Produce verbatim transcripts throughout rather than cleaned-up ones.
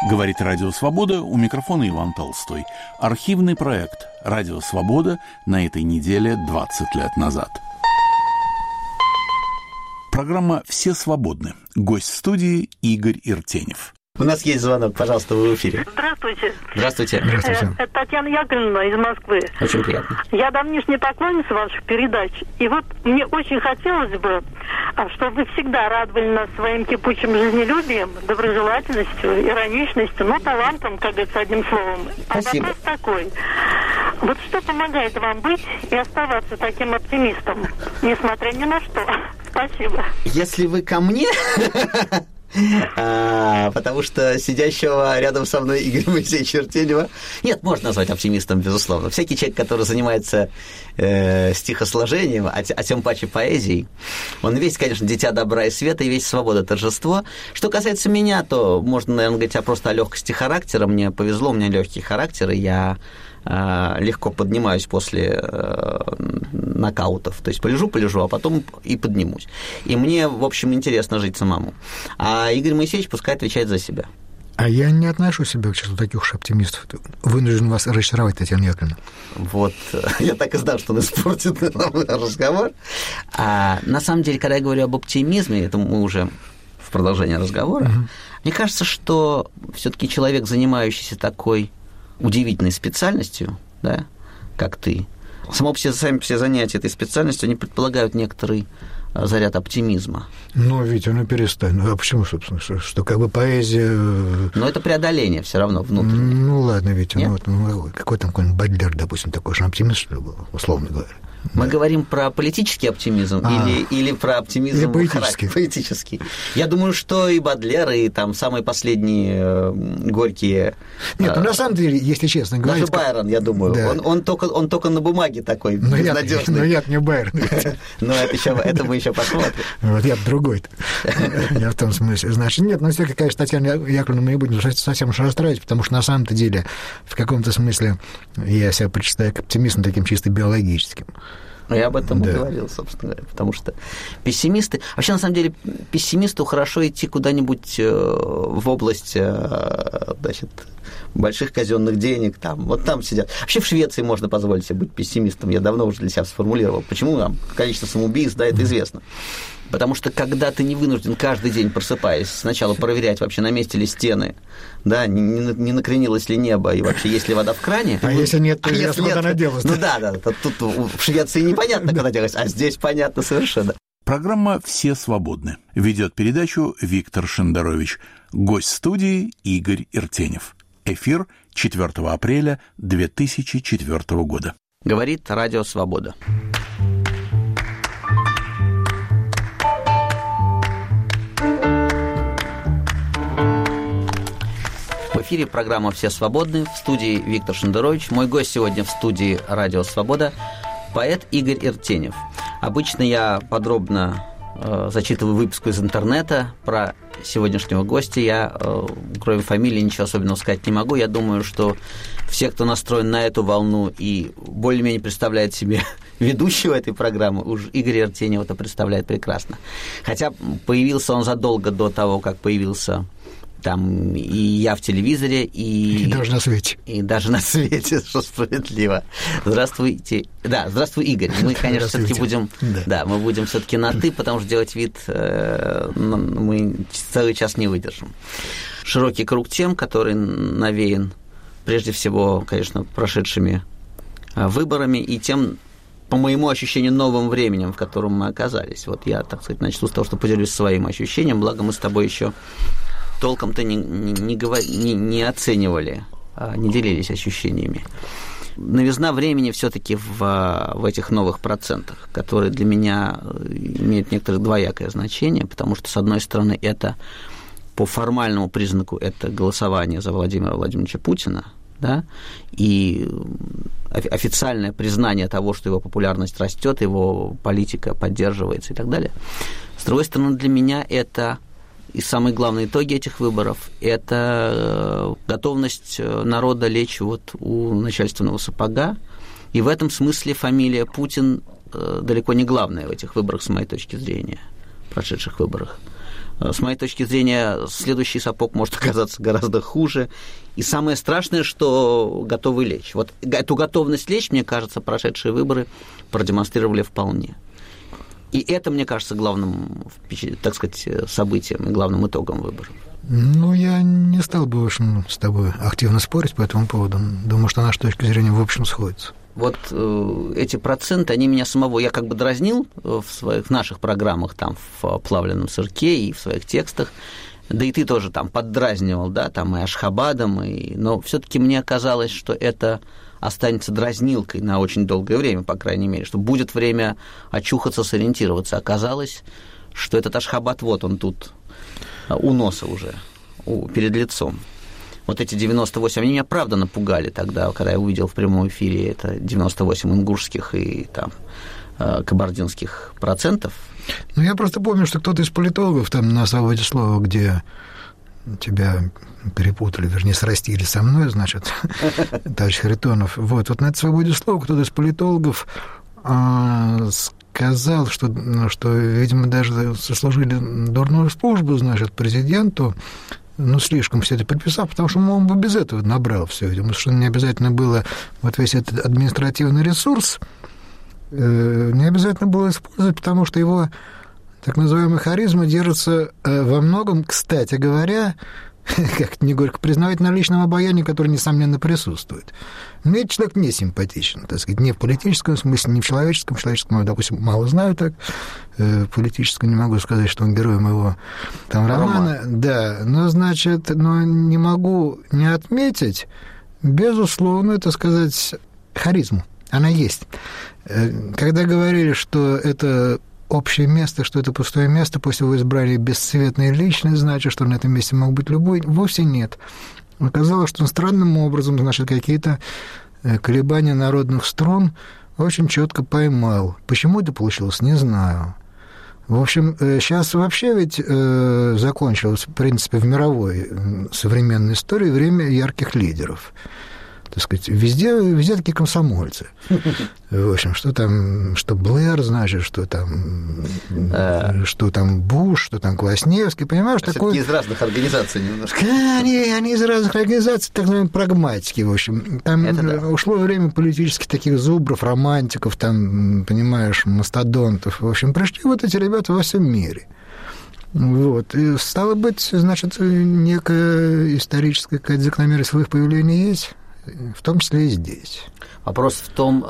Говорит Радио Свобода, у микрофона Иван Толстой. Архивный проект «Радио Свобода» на этой неделе двадцать лет назад. Программа «Все свободны». Гость студии Игорь Иртенев. У нас есть звонок, пожалуйста, вы в эфире. Здравствуйте. Здравствуйте. Здравствуйте. Это Татьяна Яковлевна из Москвы. Очень приятно. Я давнишняя поклонница ваших передач. И вот мне очень хотелось бы, чтобы вы всегда радовали нас своим кипучим жизнелюбием, доброжелательностью, ироничностью, но талантом, как говорится, одним словом. Спасибо. А вопрос такой. Вот что помогает вам быть и оставаться таким оптимистом, несмотря ни на что? Спасибо. Если вы ко мне... А, потому что сидящего рядом со мной Игоря Моисеевича Иртенева нет, можно назвать оптимистом, безусловно. Всякий человек, который занимается э, стихосложением, а, а тем паче поэзией, он весь, конечно, дитя добра и света, и весь свобода, торжество. Что касается меня, то можно, наверное, говорить о просто о легкости характера. Мне повезло, у меня легкий характер, и я легко поднимаюсь после э, нокаутов. То есть полежу, полежу, а потом и поднимусь. И мне, в общем, интересно жить самому. А Игорь Моисеевич пускай отвечает за себя. А я не отношу себя к числу таких уж оптимистов. Вынужден вас разочаровать, Татьяна Яковлевна. Вот, я так и знал, что он испортит разговор. А на самом деле, когда я говорю об оптимизме, это мы уже в продолжении разговора, угу. Мне кажется, что все-таки человек, занимающийся такой удивительной специальностью, да, как ты, само все, сами все занятия этой специальностью, они предполагают некоторый заряд оптимизма. Ну, Витя, ну перестань. Ну, а почему, собственно, что, что как бы поэзия... Но это преодоление все равно внутреннее. Ну, ладно, Витя, ну, вот, ну, какой там какой-нибудь Бадлер, допустим, такой же оптимист, что ли, был, условно говоря. Мы да. говорим про политический оптимизм а, или, или про оптимизм или политический. политический. Я думаю, что и Бадлер, и там самые последние э, горькие... Нет, ну, на самом деле, если честно говоря... Даже Байрон, я думаю, да. он, он, только, он только на бумаге такой безнадежный. Но я не Байрон. Но это мы еще посмотрим. Вот я другой-то. Я в том смысле. Значит, нет, ну, все-таки, конечно, Татьяна Яковлевна, мы не будем совсем уж расстраивать, потому что на самом-то деле, в каком-то смысле, я себя почитаю как оптимистом, таким чисто биологическим. Я об этом да. и говорил, собственно говоря, потому что пессимисты... Вообще, на самом деле, пессимисту хорошо идти куда-нибудь в область, значит, больших казенных денег, там, вот там сидят. Вообще в Швеции можно позволить себе быть пессимистом, я давно уже для себя сформулировал. Почему? Там количество самоубийств, да, это известно. Потому что когда ты не вынужден каждый день, просыпаясь, сначала проверять, вообще на месте ли стены, да, не, не накренилось ли небо, и вообще есть ли вода в кране. А вы... если нет, то а если куда она делась. Ну да, да, тут, тут в Швеции непонятно, куда делась, а здесь понятно совершенно. Программа «Все свободны». Ведет передачу Виктор Шендерович. Гость студии Игорь Иртенев. Эфир четвёртого апреля две тысячи четвёртого года. Говорит Радио Свобода. В эфире программа «Все свободны», в студии Виктор Шендерович. Мой гость сегодня в студии «Радио Свобода» – поэт Игорь Иртенев. Обычно я подробно э, зачитываю выписку из интернета про сегодняшнего гостя. Я, э, кроме фамилии, ничего особенного сказать не могу. Я думаю, что все, кто настроен на эту волну и более-менее представляет себе ведущего этой программы, уж Игорь Иртенев это представляет прекрасно. Хотя появился он задолго до того, как появился... Там и я в телевизоре, и... И даже на свете. И даже на свете, что справедливо. Здравствуйте. Да, здравствуй, Игорь. Мы, конечно, все-таки будем... Да. да, мы будем все-таки на «ты», потому что делать вид э, мы целый час не выдержим. Широкий круг тем, который навеян, прежде всего, конечно, прошедшими выборами и тем, по моему ощущению, новым временем, в котором мы оказались. Вот я, так сказать, начну с того, что поделюсь своим ощущением, благо мы с тобой еще... толком-то не, не, не, не оценивали, не делились ощущениями. Новизна времени все-таки в, в этих новых процентах, которые для меня имеют некоторое двоякое значение, потому что, с одной стороны, это по формальному признаку это голосование за Владимира Владимировича Путина, да, и официальное признание того, что его популярность растет, его политика поддерживается и так далее. С другой стороны, для меня это... И самые главные итоги этих выборов – это готовность народа лечь вот у начальственного сапога. И в этом смысле фамилия Путин далеко не главная в этих выборах, с моей точки зрения. прошедших выборах. С моей точки зрения, следующий сапог может оказаться гораздо хуже. И самое страшное, что готовы лечь. Вот эту готовность лечь, мне кажется, прошедшие выборы продемонстрировали вполне. И это, мне кажется, главным, так сказать, событием и главным итогом выборов. Ну, я не стал бы, в общем, с тобой активно спорить по этому поводу. Думаю, что наша точка зрения, в общем, сходится. Вот э, эти проценты, они меня самого, я как бы дразнил в своих в наших программах, там, в «Плавленном сырке» и в своих текстах, да и ты тоже там поддразнивал, да, там и Ашхабадом, и... но все-таки мне казалось, что это останется дразнилкой на очень долгое время, по крайней мере, что будет время очухаться, сориентироваться. Оказалось, что этот Ашхабад, вот он тут, у носа уже, у, перед лицом. Вот эти девяносто восемь, они меня правда напугали тогда, когда я увидел в прямом эфире это девяносто восемь ингушских и там кабардинских процентов. Ну, я просто помню, что кто-то из политологов там на «Свободе слова», где тебя перепутали, вернее, срастили со мной, значит, товарищ Харитонов. Вот, вот на этой «Свободе слова» кто-то из политологов сказал, что, что, видимо, даже сослужили дурную службу, значит, президенту, ну, слишком все это приписал, потому что, он бы без этого набрал все. Ему совершенно не обязательно было вот весь этот административный ресурс, э, не обязательно было использовать, потому что его так называемая харизма держится э, во многом, кстати говоря, как-то не горько признавать, на личном обаянии, которое, несомненно, присутствует. Мне этот человек не симпатичен, так сказать, не в политическом смысле, не в человеческом. В человеческом я, допустим, мало знаю так. В политическом не могу сказать, что он герой моего там романа. Да, но, значит, но не могу не отметить, безусловно, это сказать, харизму. Она есть. Когда говорили, что это общее место, что это пустое место, после его избрания бесцветная личность, значит, что на этом месте мог быть любой, вовсе нет. Оказалось, что он странным образом, значит, какие-то колебания народных струн очень четко поймал. Почему это получилось, не знаю. В общем, сейчас вообще ведь э, закончилось, в принципе, в мировой современной истории время ярких лидеров. Так сказать, везде, везде такие комсомольцы. В общем, что там, что Блэр, значит, что там, что там Буш, что там Квасневский, понимаешь, такое... Все-таки из разных организаций немножко. Они, они из разных организаций, так называемые прагматики, в общем. Там да. ушло время политических таких зубров, романтиков, там, понимаешь, мастодонтов. В общем, пришли вот эти ребята во всем мире. Вот. И стало быть, значит, некая историческая какая-то закономерность в их появлении есть, в том числе и здесь. Вопрос в том,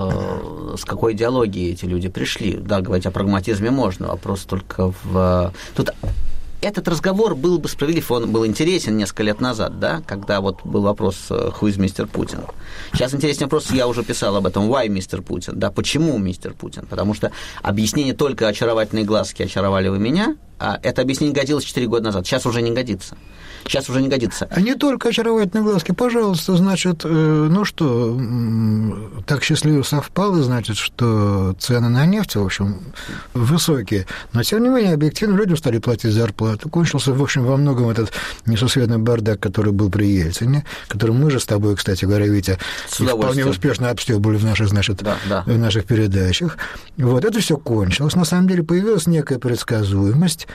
э, с какой идеологией эти люди пришли. Да, говорить о прагматизме можно, вопрос только в... Тут этот разговор был бы справедлив, он был интересен несколько лет назад, да, когда вот был вопрос «Who is мистер Путин?». Сейчас интересный вопрос, я уже писал об этом, «Why мистер Путин?», да, почему мистер Путин? Потому что объяснение только очаровательные глазки очаровали вы меня, а это объяснение годилось четыре года назад, сейчас уже не годится. Сейчас уже не годится. А не только очаровательные глазки, пожалуйста, значит, ну что, так счастливо совпало, значит, что цены на нефть, в общем, высокие, но, тем не менее, объективно людям стали платить зарплату. Кончился, в общем, во многом этот несусветный бардак, который был при Ельцине, который мы же с тобой, кстати говоря, Витя, вполне успешно обстёбывали в наших, значит, да, да. в наших передачах. Вот, это все кончилось. На самом деле появилась некая предсказуемость.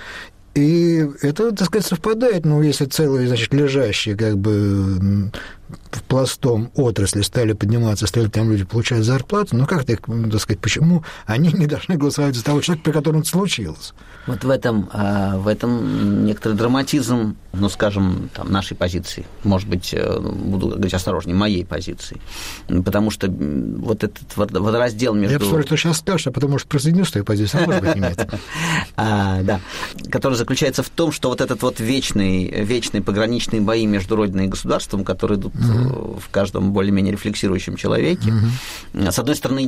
И это, так сказать, совпадает, ну, если целые, значит, лежащие, как бы, в пластом отрасли стали подниматься, стали там люди получать зарплату, ну, как так, так сказать, почему они не должны голосовать за того человека, при котором это случилось? Вот в этом, в этом некоторый драматизм, ну, скажем, там, нашей позиции, может быть, буду говорить осторожнее, моей позиции, потому что вот этот водораздел между... Я посмотрю, что сейчас скажешь, а потом, может, присоединюсь к твоей позиции, а может быть, и нет. Да, который заключается в том, что вот этот вот вечный, вечные пограничные бои между Родиной и государством, которые идут в каждом более-менее рефлексирующем человеке, с одной стороны,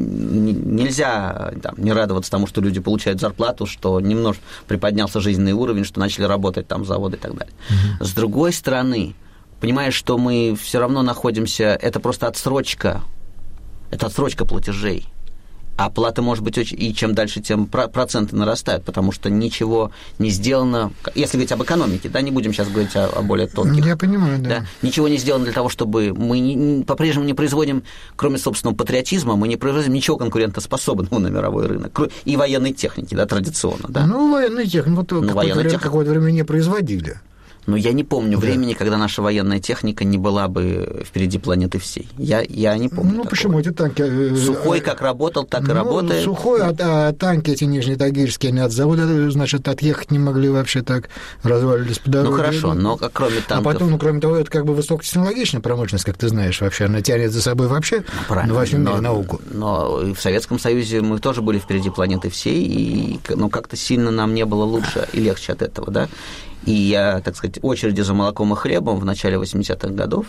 нельзя там, не радоваться тому, что люди получают зарплату, что немножко приподнялся жизненный уровень, что начали работать там заводы и так далее. Mm-hmm. С другой стороны, понимаешь, что мы все равно находимся, это просто отсрочка, это отсрочка платежей. оплата может быть очень... И чем дальше, тем проценты нарастают, потому что ничего не сделано... Если говорить об экономике, да, не будем сейчас говорить о, о более тонких. Я понимаю, да. да. Ничего не сделано для того, чтобы... Мы не, по-прежнему не производим, кроме собственного патриотизма, мы не производим ничего конкурентоспособного на мировой рынок. И военной техники, да, традиционно, да. Ну, военной техники. Вот ну, какое-то, время, какое-то время не производили. Но я не помню да. времени, когда наша военная техника не была бы впереди планеты всей. Я, я не помню. Ну, такого. Почему эти танки... Сухой как работал, так ну, и работает. Сухой, а, а танки эти нижнетагильские, они от завода, значит, отъехать не могли вообще так, развалились по дороге. Ну, хорошо, но кроме танков... А потом, ну, кроме того, это как бы высокотехнологичная промышленность, как ты знаешь, вообще. Она тянет за собой вообще ну, во всем мире но, науку. Но в Советском Союзе мы тоже были впереди планеты всей, и ну, как-то сильно нам не было лучше и легче от этого, да. И я, так сказать, очереди за молоком и хлебом в начале восьмидесятых годов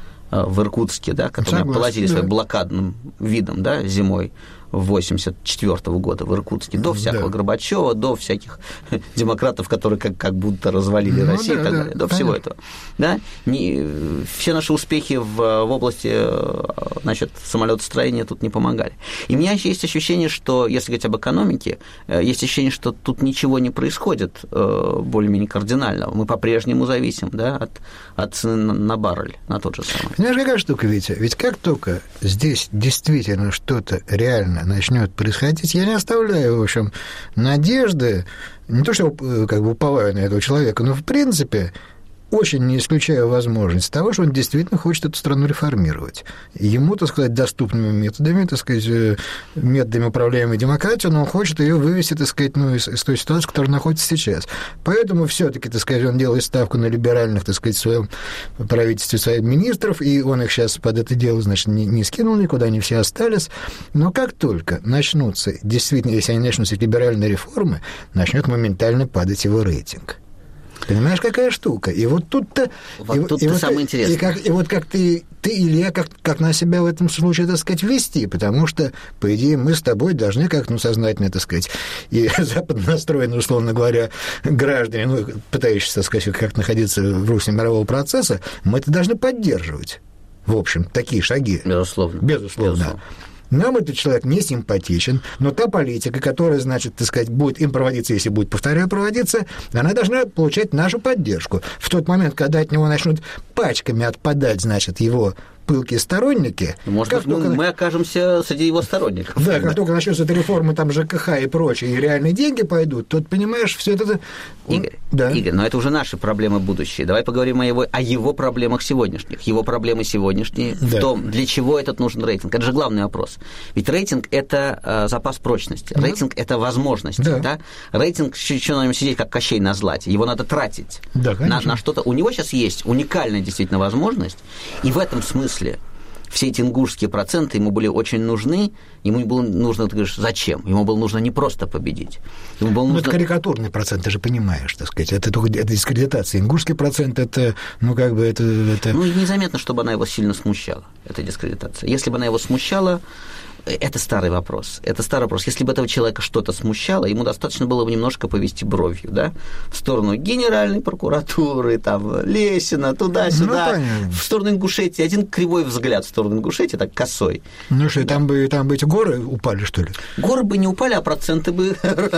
в Иркутске, да, которые полозили да. своим блокадным видом, да, зимой восемьдесят четвёртого года в Иркутске, до всякого да. Горбачева, до всяких демократов, которые как, как будто развалили ну, Россию да, и так да, далее, до понятно. Всего этого. Да? Не, все наши успехи в, в области значит, самолетостроения тут не помогали. И у меня есть ощущение, что, если говорить об экономике, есть ощущение, что тут ничего не происходит более-менее кардинального. Мы по-прежнему зависим да, от, от цены на, на баррель, на тот же самый. Знаешь, какая штука, Витя? Ведь как только здесь действительно что-то реально начнет происходить, я не оставляю, в общем, надежды, не то, что как бы уповаю на этого человека, но, в принципе, очень не исключаю возможность того, что он действительно хочет эту страну реформировать. Ему, так сказать, доступными методами, так сказать, методами управляемой демократии, но он хочет ее вывести, так сказать, ну, из, из той ситуации, в которой находится сейчас. Поэтому все-таки, так сказать, он делает ставку на либеральных, так сказать, в своем правительстве своих министров, и он их сейчас под это дело, значит, не, не скинул никуда, они все остались. Но как только начнутся, действительно, если они начнутся либеральные реформы, начнет моментально падать его рейтинг. Понимаешь, какая штука? И вот тут-то... Вот и, тут-то и вот, самое интересное. И, как, и вот как ты, ты, Илья, как, как на себя в этом случае, так сказать, вести, потому что, по идее, мы с тобой должны как, ну, сознательно, так сказать, и западно настроенные, условно говоря, граждане, ну, пытающиеся, так сказать, как находиться в русле мирового процесса, мы это должны поддерживать. В общем, такие шаги. Безусловно. Безусловно. Безусловно. Нам этот человек не симпатичен, но та политика, которая, значит, так сказать, будет им проводиться, если будет, повторяю, проводиться, она должна получать нашу поддержку. В тот момент, когда от него начнут пачками отпадать, значит, его пылкие сторонники... Может быть, только... мы окажемся среди его сторонников. Да, как только начнутся эти реформы, там, ЖКХ и прочее, и реальные деньги пойдут, то, понимаешь, все это... Игорь, да. Игорь, но это уже наши проблемы будущие. Давай поговорим о его, о его проблемах сегодняшних. Его проблемы сегодняшние да. в том, для чего этот нужен рейтинг. Это же главный вопрос. Ведь рейтинг – это э, запас прочности. Да. Рейтинг – это возможности. Да. Да? Рейтинг, что на нем сидеть, как Кощей на злате. Его надо тратить да, на, на что-то. У него сейчас есть уникальная действительно возможность, и в этом смысле все эти ингушские проценты ему были очень нужны. Ему было нужно, ты говоришь, зачем? Ему было нужно не просто победить. Ему было нужно... Ну, это карикатурный процент, ты же понимаешь, так сказать. Это только это дискредитация. Ингушский процент, это, ну, как бы, это... это... Ну, незаметно, чтобы она его сильно смущала, эта дискредитация. Если бы она его смущала, это старый вопрос. Это старый вопрос. Если бы этого человека что-то смущало, ему достаточно было бы немножко повести бровью, да, в сторону Генеральной прокуратуры, там, Лесина, туда-сюда, ну, в сторону Ингушетии. Один кривой взгляд в сторону Ингушетии, так, косой. Ну что, да. там, бы, там бы эти горы упали, что ли? Горы бы не упали, а проценты бы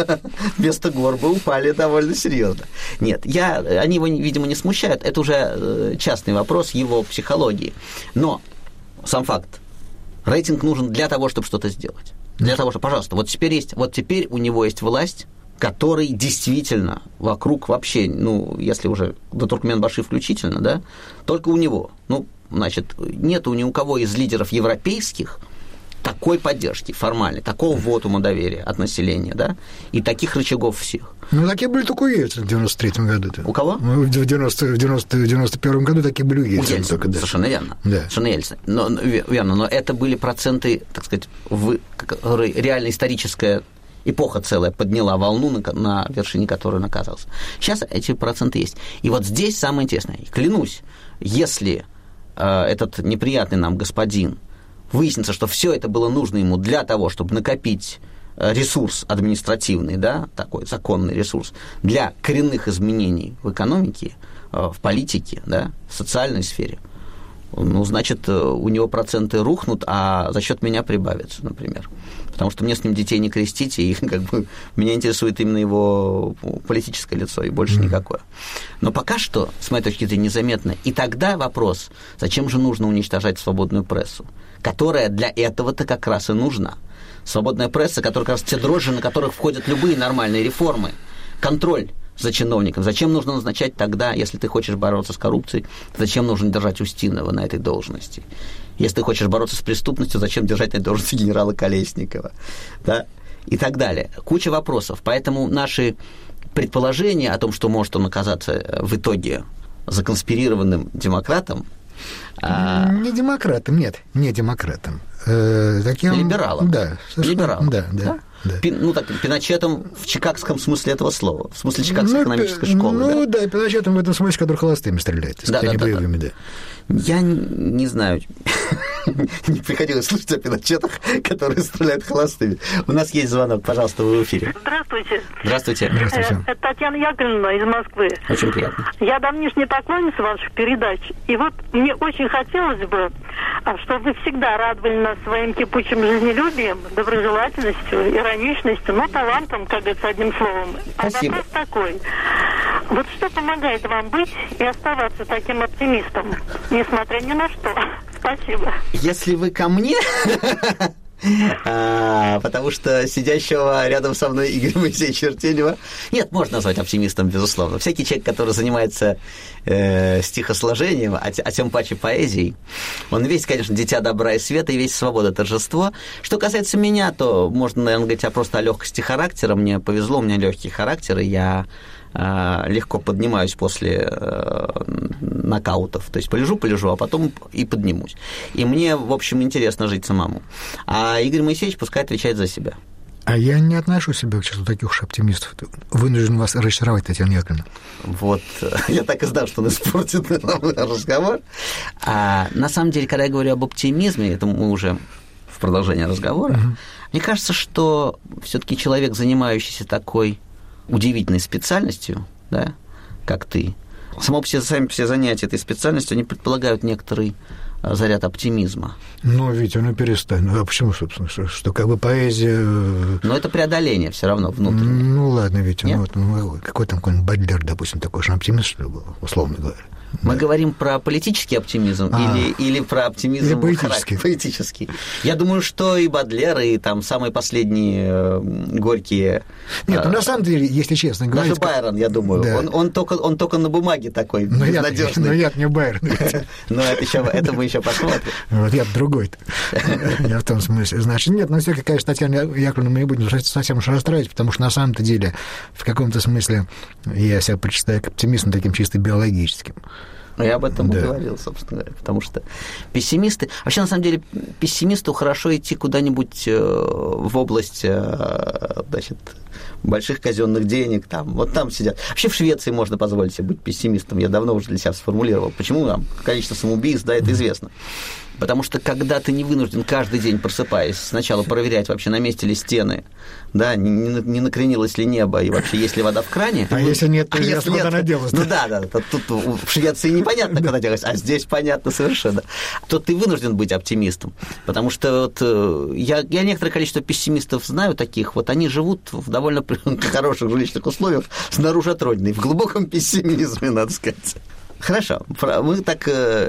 вместо гор бы упали довольно серьезно. Нет, я, они его, видимо, не смущают. Это уже частный вопрос его психологии. Но сам факт. Рейтинг нужен для того, чтобы что-то сделать. Для того, чтобы, пожалуйста, вот теперь есть, вот теперь у него есть власть, который действительно вокруг вообще, ну, если уже до Туркменбаши включительно, да, только у него. Ну, значит, нет ни у кого из лидеров европейских такой поддержки формальной, такого вотума доверия от населения, да, и таких рычагов всех. Ну, такие были только у Ельцина в девяносто третьем году-то. У кого? В девяносто первом году такие были у Ельцина. У Ельцина, только, да. Совершенно верно. Да. Совершенно Ельцина. Но, верно, но это были проценты, так сказать, в, реально историческая эпоха целая подняла волну, на, на вершине которой он оказался. Сейчас эти проценты есть. И вот здесь самое интересное. Клянусь, если э, этот неприятный нам господин выяснится, что все это было нужно ему для того, чтобы накопить ресурс административный, да, такой законный ресурс, для коренных изменений в экономике, в политике, да, в социальной сфере, ну, значит, у него проценты рухнут, а за счет меня прибавятся, например. Потому что мне с ним детей не крестить, и как бы меня интересует именно его политическое лицо, и больше mm-hmm. никакое. Но пока что, с моей точки зрения, незаметно. И тогда вопрос, зачем же нужно уничтожать свободную прессу, которая для этого-то как раз и нужна. Свободная пресса, которая как раз те дрожжи, на которых входят любые нормальные реформы, контроль за чиновником. Зачем нужно назначать тогда, если ты хочешь бороться с коррупцией, зачем нужно держать Устинова на этой должности? Если ты хочешь бороться с преступностью, зачем держать на этой должности генерала Колесникова? Да? И так далее. Куча вопросов. Поэтому наши предположения о том, что может он оказаться в итоге законспирированным демократом... Не демократом, нет, не демократом. Э, таким... Либералом. Да. Либералом. Да, да. да? Да. Пин, ну, так, Пиночетом в чикагском смысле этого слова, в смысле чикагской ну, экономической школы. Ну, да, да, Пиночетом в этом смысле, который холостыми стреляет, да, да, не да, боевыми, да. да. Я не знаю, не приходилось слышать о Пиночетах, которые стреляют холостыми. У нас есть звонок, пожалуйста, вы в эфире. Здравствуйте. Здравствуйте. Здравствуйте. Это Татьяна Яковлевна из Москвы. Очень приятно. Я давнишняя поклонница ваших передач, и вот мне очень хотелось бы, чтобы вы всегда радовали нас своим кипучим жизнелюбием, доброжелательностью, ироничностью, ну, талантом, как говорится, одним словом. Спасибо. А вопрос такой. Вот что помогает вам быть и оставаться таким оптимистом, несмотря ни на что? Спасибо. Если вы ко мне... А, потому что сидящего рядом со мной Игоря Моисеевича Иртенева нет, можно назвать оптимистом, безусловно. Всякий человек, который занимается э, стихосложением, а, а тем паче поэзией, он весь, конечно, дитя добра и света, и весь свобода, торжество. Что касается меня, то можно, наверное, говорить о просто о легкости характера. Мне повезло, у меня легкий характер, и я легко поднимаюсь после э, нокаутов. То есть полежу, полежу, а потом и поднимусь. И мне, в общем, интересно жить самому. А Игорь Моисеевич пускай отвечает за себя. А я не отношу себя к числу таких уж оптимистов. Вынужден вас разочаровать, Татьяна Яковлевна. Вот, я так и знал, что он испортит разговор. А на самом деле, когда я говорю об оптимизме, это мы уже в продолжении разговора, угу. Мне кажется, что все-таки человек, занимающийся такой удивительной специальностью, да, как ты, само все, сами все занятия этой специальностью, они предполагают некоторый заряд оптимизма. Ну, ведь он и перестань. Ну, а почему, собственно, что, что как бы поэзия... Но это преодоление все равно внутреннее. Ну, ладно, ведь ну, вот, ну, какой там какой-нибудь Бадлер, допустим, такой же оптимист, что ли, был, условно говоря. Мы да. говорим про политический оптимизм а, или, или про оптимизм или политический. политический. Я думаю, что и Бадлер, и там самые последние э, горькие... Нет, ну, на самом деле, если честно говорить... Даже Байрон, я думаю, да. он, он, только, он только на бумаге такой но безнадежный. Но я-то не Байрон. Но это мы еще посмотрим. Вот я другой-то. Я в том смысле. Значит, нет, но все-таки, конечно, Татьяна Яковлевна, мы не будем совсем уж расстраивать, потому что на самом-то деле, в каком-то смысле, я себя причисляю к оптимистам таким чисто биологическим. Я об этом да. и говорил, собственно говоря, потому что пессимисты... Вообще, на самом деле, пессимисту хорошо идти куда-нибудь в область, значит, больших казенных денег, там, вот там сидят. Вообще в Швеции можно позволить себе быть пессимистом, я давно уже для себя сформулировал. Почему там количество самоубийств, да, это известно. Потому что когда ты не вынужден каждый день, просыпаясь, сначала проверять, вообще на месте ли стены, да, не, не накренилось ли небо, и вообще есть ли вода в кране. А если нет, то а если нет, она делалась. Ну да, да, тут, тут в Швеции непонятно, когда делалось, а здесь понятно совершенно. То ты вынужден быть оптимистом. Потому что вот я, я некоторое количество пессимистов знаю таких, вот они живут в довольно хороших жилищных условиях, снаружи от родины, в глубоком пессимизме, надо сказать. Хорошо, мы так...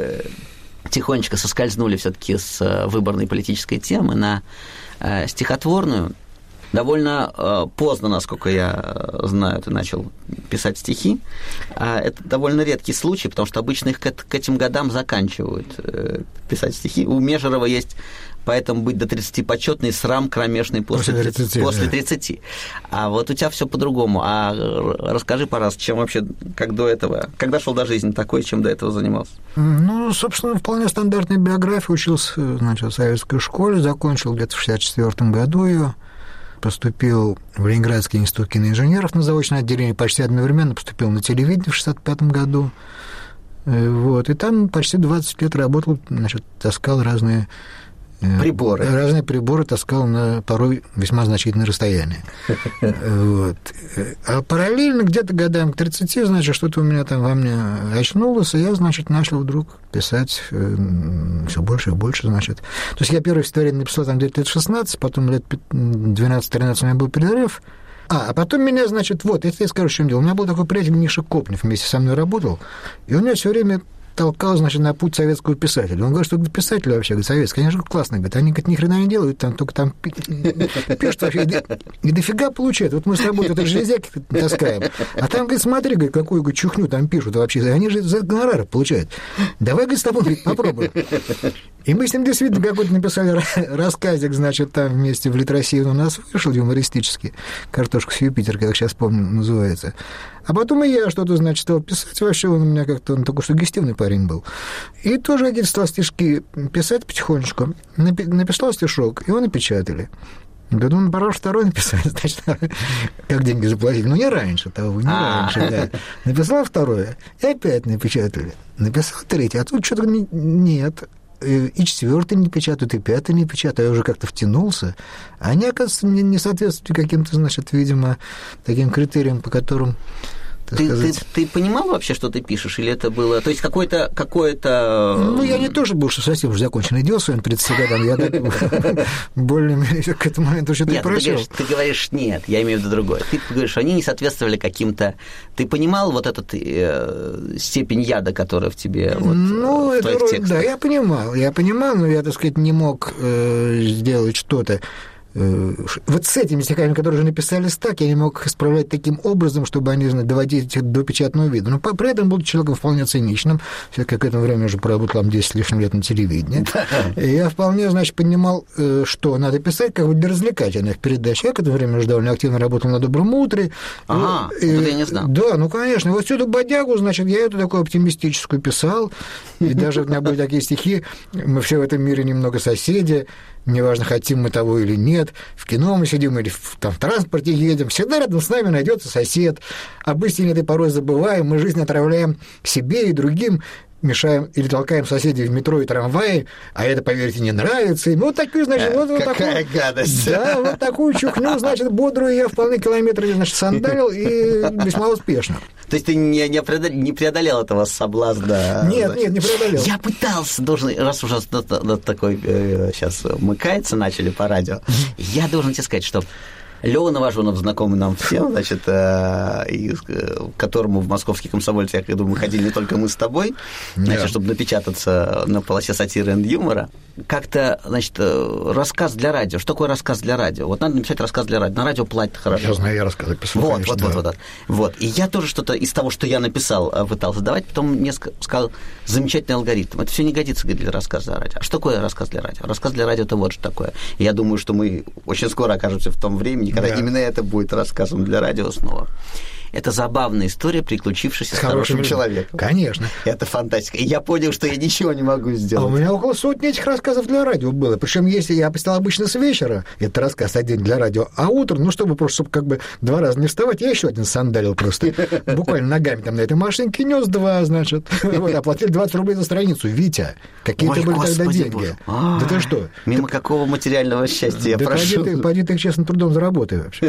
тихонечко соскользнули все-таки с выборной политической темы на э, стихотворную. Довольно э, поздно, насколько я знаю, ты начал писать стихи. А это довольно редкий случай, потому что обычно их к, к этим годам заканчивают э, писать стихи. У Межерова есть «Поэтому быть до тридцати почетный, срам кромешный после, после тридцати». После тридцати. А вот у тебя все по-другому. А расскажи, пожалуйста, чем вообще, как до этого, когда шел до жизни такой, чем до этого занимался? Ну, собственно, вполне стандартная биография. Учился, значит, в советской школе, закончил где-то в шестьдесят четвёртом году ее. Поступил в Ленинградский институт киноинженеров на заочное отделение, почти одновременно поступил на телевидение в шестьдесят пятом году. Вот. И там почти двадцать лет работал, значит, таскал разные Приборы. Разные приборы таскал на порой весьма значительное расстояние. Вот. А параллельно где-то годам к тридцати, значит, что-то у меня там во мне очнулось, и я, значит, начал вдруг писать все больше и больше, значит. То есть я первое стихотворение написал там где-то лет шестнадцать, потом лет двенадцать-тринадцать у меня был перерыв. А, а потом меня, значит, вот, я тебе скажу, в чем дело. У меня был такой приятель Миша Копнев, вместе со мной работал, и он меня все время толкал, значит, на путь советского писателя. Он говорит, что писатели вообще, говорит, советские, конечно, классно, говорит, они, говорит, ни хрена не делают, там только там пишут вообще, и дофига получают. Вот мы с тобой тут железяки таскаем, а там, говорит, смотри, говорит, какую, говорит, чухню там пишут вообще, они же за гонорары получают. Давай, говорит, с тобой, говорит, попробуем. И мы с ним действительно какой-то написали рассказик, значит, там вместе в Литросееве у нас вышел юмористический, «Картошка с Юпитер», как сейчас помню, называется. А потом и я что-то, значит, стал писать. Вообще он у меня как-то, он такой суггестивный парень был. И тоже один стал стишки писать потихонечку. Написал стишок, его напечатали. Я думаю, пора второй написать, значит, как деньги заплатили. Ну, не раньше того, не А-а-а. раньше, да. Написал второе, и опять напечатали. Написал третье, а тут что-то нет. И четвертый не печатают, и пятый не печатают. Я уже как-то втянулся. А они, оказывается, не, не соответствуют каким-то, значит, видимо, таким критериям, по которым... Ты, ты, ты понимал вообще, что ты пишешь, или это было... То есть какое-то... какое-то... Ну, я не тоже был, что совсем уже законченный дело своим тридцати годам. Я более-менее к этому моменту что-то и прочел. Нет, ты говоришь, нет, я имею в виду другое. Ты говоришь, они не соответствовали каким-то... Ты понимал вот эту э, степень яда, которая в тебе, вот, ну, в твоих это, текстах? Да, я понимал, я понимал, но я, так сказать, не мог э, сделать что-то. Вот с этими стихами, которые уже написались так, я не мог их исправлять таким образом, чтобы они, знаете, доводить их до печатного вида. Но при этом был человеком вполне циничным. Все-таки к этому времени уже проработал там десять с лишним лет на телевидении. И я вполне, значит, понимал, что надо писать как бы для развлекательных передач. Я к этому времени уже довольно активно работал на «Добром утре». Ага, и, вот я не знал. Да, ну, конечно. Вот всю эту бодягу, значит, я эту такую оптимистическую писал. И даже у меня были такие стихи: «Мы все в этом мире немного соседи, неважно, хотим мы того или нет, в кино мы сидим или в, там, в транспорте едем, всегда рядом с нами найдется сосед. Об истине этой порой забываем, мы жизнь отравляем себе и другим, мешаем или толкаем соседей в метро и трамвае, а это, поверьте, не нравится. И вот такую, значит, вот, вот какая такую, гадость. Да, вот такую чухню, значит, бодрую я в полный километр, значит, сандалил, и весьма успешно. То есть ты не, не, преодолел, не преодолел этого соблазна? Нет, значит. нет, не преодолел. Я пытался, должен, раз уже такой э, сейчас мыкается начали по радио, я должен тебе сказать, что Лёва Новожонов, знакомый нам всем, значит, э, и, к которому в московский комсомольцы, я думаю, мы ходили не только мы с тобой, значит, yeah. чтобы напечататься на полосе сатиры и юмора, как-то, значит, рассказ для радио. Что такое рассказ для радио? Вот надо написать рассказ для радио. На радио платят хорошо. Я знаю, я рассказы писал, вот, конечно, вот, да. вот, вот, вот. И я тоже что-то из того, что я написал, пытался давать, потом мне сказал, замечательный алгоритм. Это все не годится для рассказа для радио. А что такое рассказ для радио? Рассказ для радио – это вот что такое. И я думаю, что мы очень скоро окажемся в том времени, когда да. именно это будет рассказом для радио снова. Это забавная история, приключившаяся с, с хорошим человеком. Конечно. Это фантастика. И я понял, что я ничего не могу сделать. А у меня около сотни этих рассказов для радио было. Причем, если я писал обычно с вечера, это рассказ один для радио, а утром, ну, чтобы просто, чтобы как бы два раза не вставать, я еще один сандалил просто. Буквально ногами там на этой машинке нес два, значит. Вот, оплатили двадцать рублей за страницу. Витя, какие-то были тогда деньги. Да ты что? Мимо какого материального счастья я прошу. Да пойди ты честным трудом заработай вообще.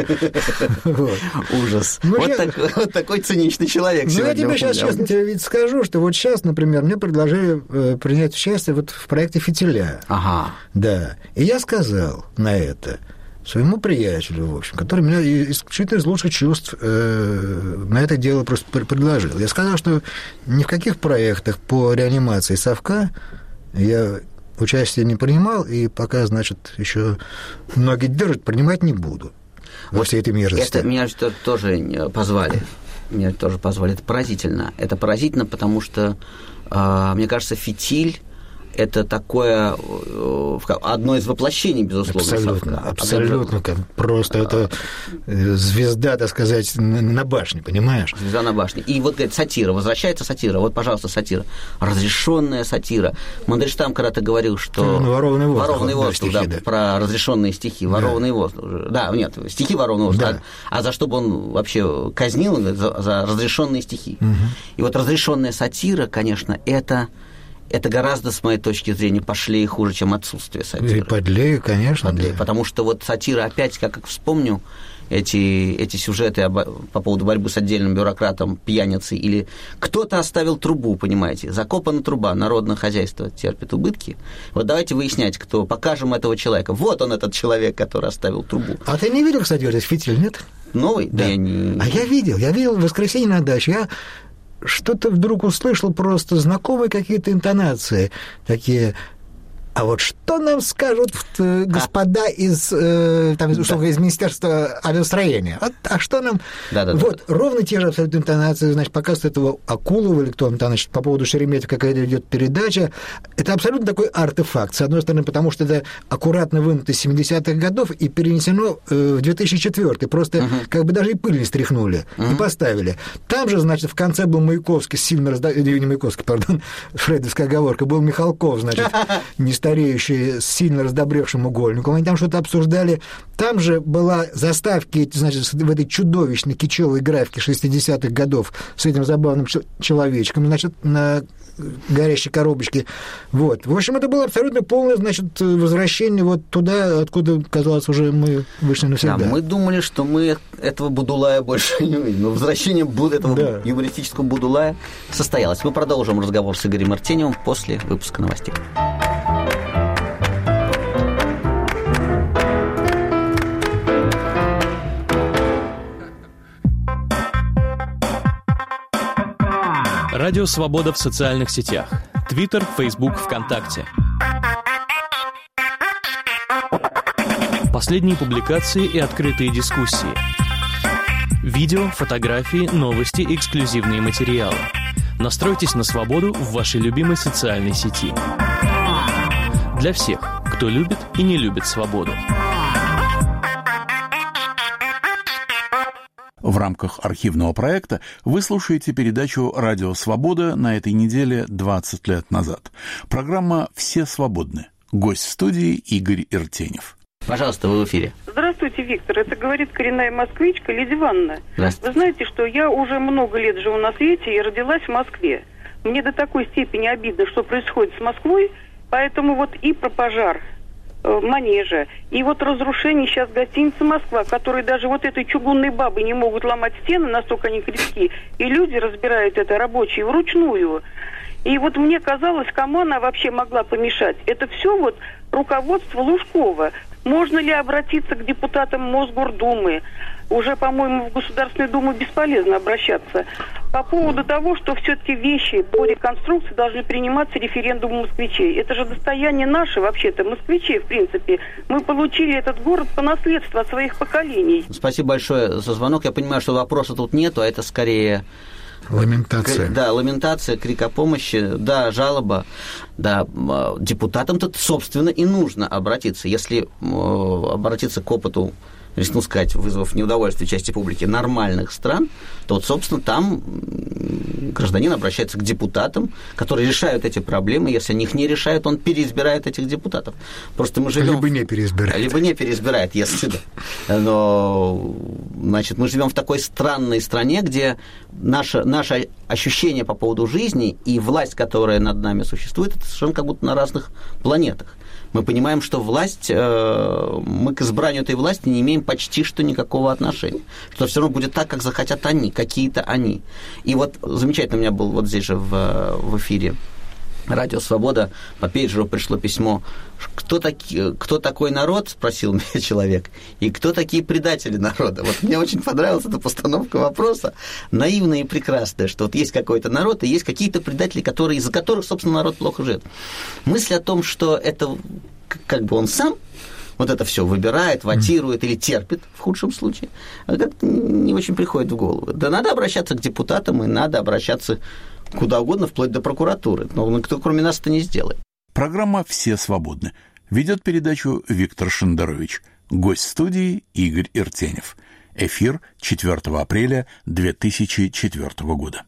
Ужас. Вот так. Вот такой циничный человек ну, сегодня. Ну, я тебе сейчас честно тебе ведь скажу, что вот сейчас, например, мне предложили э, принять участие вот в проекте «Фитиля». Ага. Да. И я сказал на это своему приятелю, в общем, который меня исключительно из лучших чувств э, на это дело просто предложил. Я сказал, что ни в каких проектах по реанимации совка я участие не принимал, и пока, значит, еще ноги держат, принимать не буду. Во всей этой мерзости. Это меня тоже позвали. Меня тоже позвали. Это поразительно. Это поразительно, потому что, мне кажется, «Фитиль» — это такое одно из воплощений, безусловно, абсолютно, совка. Абсолютно. Просто это звезда, так сказать, на башне, понимаешь? Звезда на башне. И вот, говорит, сатира. Возвращается сатира. Вот, пожалуйста, сатира. Разрешенная сатира. Мандельштам когда-то говорил, что... Ну, ворованный воздух. Ворованный воздух, да, да, про разрешенные стихи. Ворованный да. воздух. Да, нет, стихи ворованный воздух. Да. А, а за что бы он вообще казнил? За, за разрешенные стихи. Угу. И вот разрешенная сатира, конечно, это... это гораздо, с моей точки зрения, пошлее и хуже, чем отсутствие сатиры. И подлее, конечно. Подлее, да. Потому что вот сатира, опять, как, как вспомню, эти, эти сюжеты об, по поводу борьбы с отдельным бюрократом, пьяницей, или кто-то оставил трубу, понимаете, закопана труба, народное хозяйство терпит убытки. Вот давайте выяснять, кто, покажем этого человека. Вот он, этот человек, который оставил трубу. А ты не видел, кстати, вот этот фитиль, нет? Новый? Да, да я не... А я видел, я видел в воскресенье на даче, я что-то вдруг услышал просто знакомые какие-то интонации, такие... А вот что нам скажут господа а. из, э, там, да. условно, из Министерства авиастроения? Вот, а что нам... Да, да, вот, да. ровно те же абсолютно интонации, значит, показывают этого Акулова или кто он там, значит, по поводу Шереметьева какая-то идет передача. Это абсолютно такой артефакт. С одной стороны, потому что это аккуратно вынуто из семидесятых годов и перенесено э, в две тысячи четвёртый. Просто uh-huh. как бы даже и пыль не стряхнули, uh-huh. и поставили. Там же, значит, в конце был Маяковский, сильно раздавленный... Не Маяковский, пардон, фрейдовская оговорка, был Михалков, значит, не стареющий, с сильно раздобревшим угольником. Они там что-то обсуждали. Там же была заставки, значит, в этой чудовищной кичевой графике шестидесятых годов с этим забавным человечком, значит, на горящей коробочке. Вот. В общем, это было абсолютно полное, значит, возвращение вот туда, откуда, казалось, уже мы вышли навсегда. Да, мы думали, что мы этого Будулая больше не увидим. Но возвращение этого да. юмористического Будулая состоялось. Мы продолжим разговор с Игорем Артеньевым после выпуска новостей. Радио «Свобода» в социальных сетях. Твиттер, Фейсбук, ВКонтакте. Последние публикации и открытые дискуссии. Видео, фотографии, новости, эксклюзивные материалы. Настройтесь на свободу в вашей любимой социальной сети. Для всех, кто любит и не любит свободу. В рамках архивного проекта вы слушаете передачу «Радио Свобода» на этой неделе двадцать лет назад. Программа «Все свободны». Гость студии Игорь Иртенев. Пожалуйста, вы в эфире. Здравствуйте, Виктор. Это говорит коренная москвичка Лидия Ивановна. Вы знаете, что я уже много лет живу на свете и родилась в Москве. Мне до такой степени обидно, что происходит с Москвой, поэтому вот и про пожар манежа, и вот разрушение сейчас гостиницы «Москва», которые даже вот этой чугунной бабой не могут ломать стены, настолько они крепки, и люди разбирают это, рабочие, вручную. И вот мне казалось, кому она вообще могла помешать? Это все вот руководство Лужкова. Можно ли обратиться к депутатам Мосгордумы? Уже, по-моему, в Государственную Думу бесполезно обращаться. По поводу того, что все-таки вещи по реконструкции должны приниматься референдумом москвичей. Это же достояние наше, вообще-то, москвичей, в принципе. Мы получили этот город по наследству от своих поколений. Спасибо большое за звонок. Я понимаю, что вопроса тут нету, а это скорее... Ламентация. Да, ламентация, крик о помощи, да, жалоба. Да, депутатам-то, собственно, и нужно обратиться. Если обратиться к опыту, рискну сказать, вызвав неудовольствие части публики, нормальных стран, то вот, собственно, там гражданин обращается к депутатам, которые решают эти проблемы. Если они их не решают, он переизбирает этих депутатов. Просто мы живем... Либо не переизбирает. Либо не переизбирает, если да. Но, значит, мы живем в такой странной стране, где наше, наше ощущение по поводу жизни и власть, которая над нами существует, это совершенно как будто на разных планетах. Мы понимаем, что власть, э, мы к избранию этой власти не имеем почти что никакого отношения. Что все равно будет так, как захотят они, какие-то они. И вот замечательно у меня был вот здесь же в, в эфире «Радио Свобода», по пейджеру пришло письмо. Кто, таки, кто такой народ, спросил меня человек, и кто такие предатели народа. Вот мне очень понравилась эта постановка вопроса, наивная и прекрасная, что вот есть какой-то народ, и есть какие-то предатели, которые, из-за которых, собственно, народ плохо живет. Мысль о том, что это как бы он сам вот это все выбирает, вотирует или терпит, в худшем случае, как-то не очень приходит в голову. Да надо обращаться к депутатам, и надо обращаться куда угодно, вплоть до прокуратуры. Но никто, кроме нас, это не сделает. Программа «Все свободны». Ведет передачу Виктор Шендерович. Гость студии Игорь Иртенев. Эфир четвёртого апреля две тысячи четвёртого года.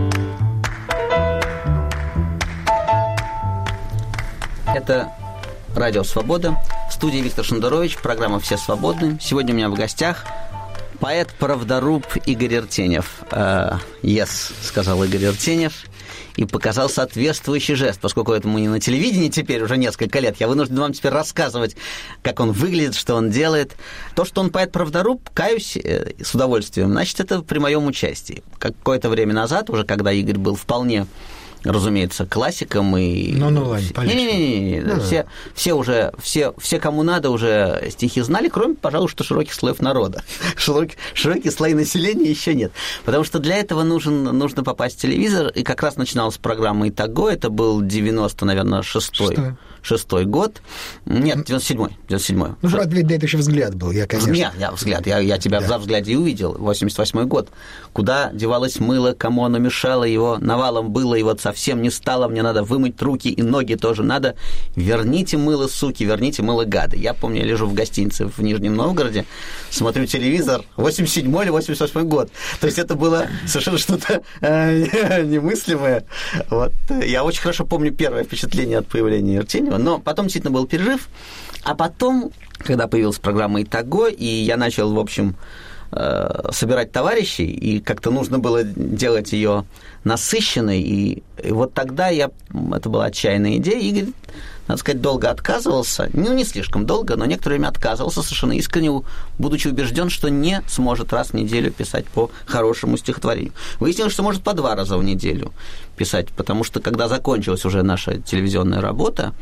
Это Радио «Свобода». В студии Виктор Шендерович. Программа «Все свободны». Сегодня у меня в гостях поэт-правдоруб Игорь Иртенев. «Yes», сказал Игорь Иртенев. И показал соответствующий жест. Поскольку этому не на телевидении теперь уже несколько лет, я вынужден вам теперь рассказывать, как он выглядит, что он делает. То, что он поэт-правдоруб, каюсь с удовольствием, значит, это при моем участии. Какое-то время назад, уже когда Игорь был вполне, разумеется, классиком и... Ну, ну, ладно, понятно. Не-не-не, да. все, все уже, все, все, кому надо, уже стихи знали, кроме, пожалуй, что широких слоев народа. Широкие, широкие слои населения еще нет. Потому что для этого нужен, нужно попасть в телевизор, и как раз начиналась программа «Итого», это был девяносто, наверное, шестой. Шестой. Шестой год. Нет, девяносто седьмой. девяносто седьмой. Ну, правда, ведь это еще взгляд был, я, конечно. Нет, я взгляд, я, я тебя да. в взгляде и увидел. восемьдесят восьмой год. Куда девалось мыло, кому оно мешало, его навалом было, и вот совсем не стало, мне надо вымыть руки и ноги тоже надо. Верните мыло, суки, верните мыло, гады. Я помню, я лежу в гостинице в Нижнем Новгороде, смотрю телевизор, восемьдесят седьмой или восемьдесят восьмой год. То есть это было совершенно что-то э, немыслимое. Вот. Я очень хорошо помню первое впечатление от появления Иртенева. Но потом действительно был перерыв, а потом, когда появилась программа «Итого», и я начал, в общем, собирать товарищей, и как-то нужно было делать ее насыщенной, и, и вот тогда я, это была отчаянная идея, Игорь, надо сказать, долго отказывался, ну, не слишком долго, но некоторое время отказывался, совершенно искренне, будучи убежден, что не сможет раз в неделю писать по хорошему стихотворению. Выяснилось, что может по два раза в неделю писать, потому что, когда закончилась уже наша телевизионная работа,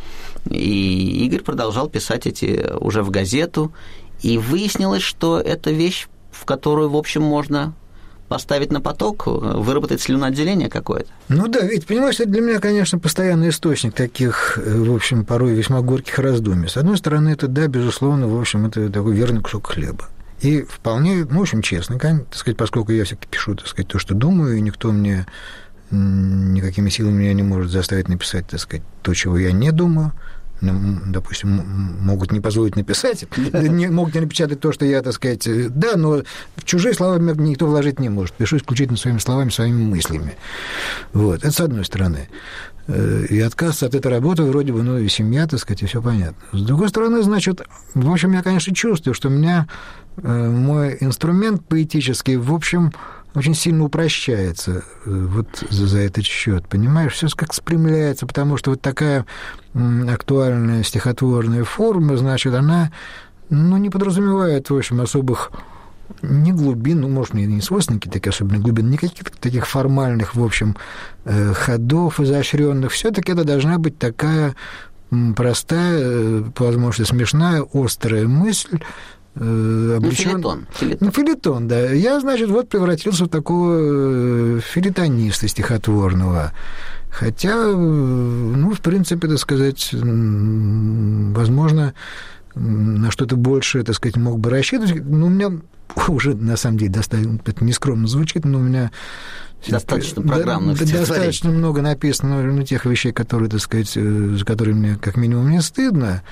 и Игорь продолжал писать эти уже в газету, и выяснилось, что это вещь, в которую, в общем, можно поставить на поток, выработать слюноотделение какое-то. Ну да, ведь, понимаешь, это для меня, конечно, постоянный источник таких, в общем, порой весьма горьких раздумий. С одной стороны, это, да, безусловно, в общем, это такой верный кусок хлеба. И вполне, ну, в общем, честно, так сказать, поскольку я все-таки пишу, так сказать, то, что думаю, и никто мне никакими силами меня не может заставить написать, так сказать, то, чего я не думаю, допустим, могут не позволить написать, не, могут не напечатать то, что я, так сказать, да, но в чужие слова никто вложить не может. Пишу исключительно своими словами, своими мыслями. Вот, это с одной стороны. И отказ от этой работы вроде бы, ну, и семья, так сказать, и все понятно. С другой стороны, значит, в общем, я, конечно, чувствую, что у меня мой инструмент поэтический, в общем, очень сильно упрощается вот за, за этот счет, понимаешь? Все как спрямляется, потому что вот такая актуальная стихотворная форма, значит, она, ну, не подразумевает, в общем, особых ни глубин, ну, может, мне не свойственны такие особенные глубины, никаких таких формальных, в общем, ходов изощренных. Все-таки это должна быть такая простая, по возможности смешная, острая мысль, облечён... Ну, филитон, филитон. Ну, филитон, да. Я, значит, вот превратился в такого филитониста стихотворного. Хотя, ну, в принципе, так сказать, возможно, на что-то большее, так сказать, мог бы рассчитывать. Но у меня уже, на самом деле, достаточно, это нескромно звучит, но у меня... Достаточно программных да, достаточно много написано, ну, тех вещей, которые, так сказать, за которые мне, как минимум, не стыдно.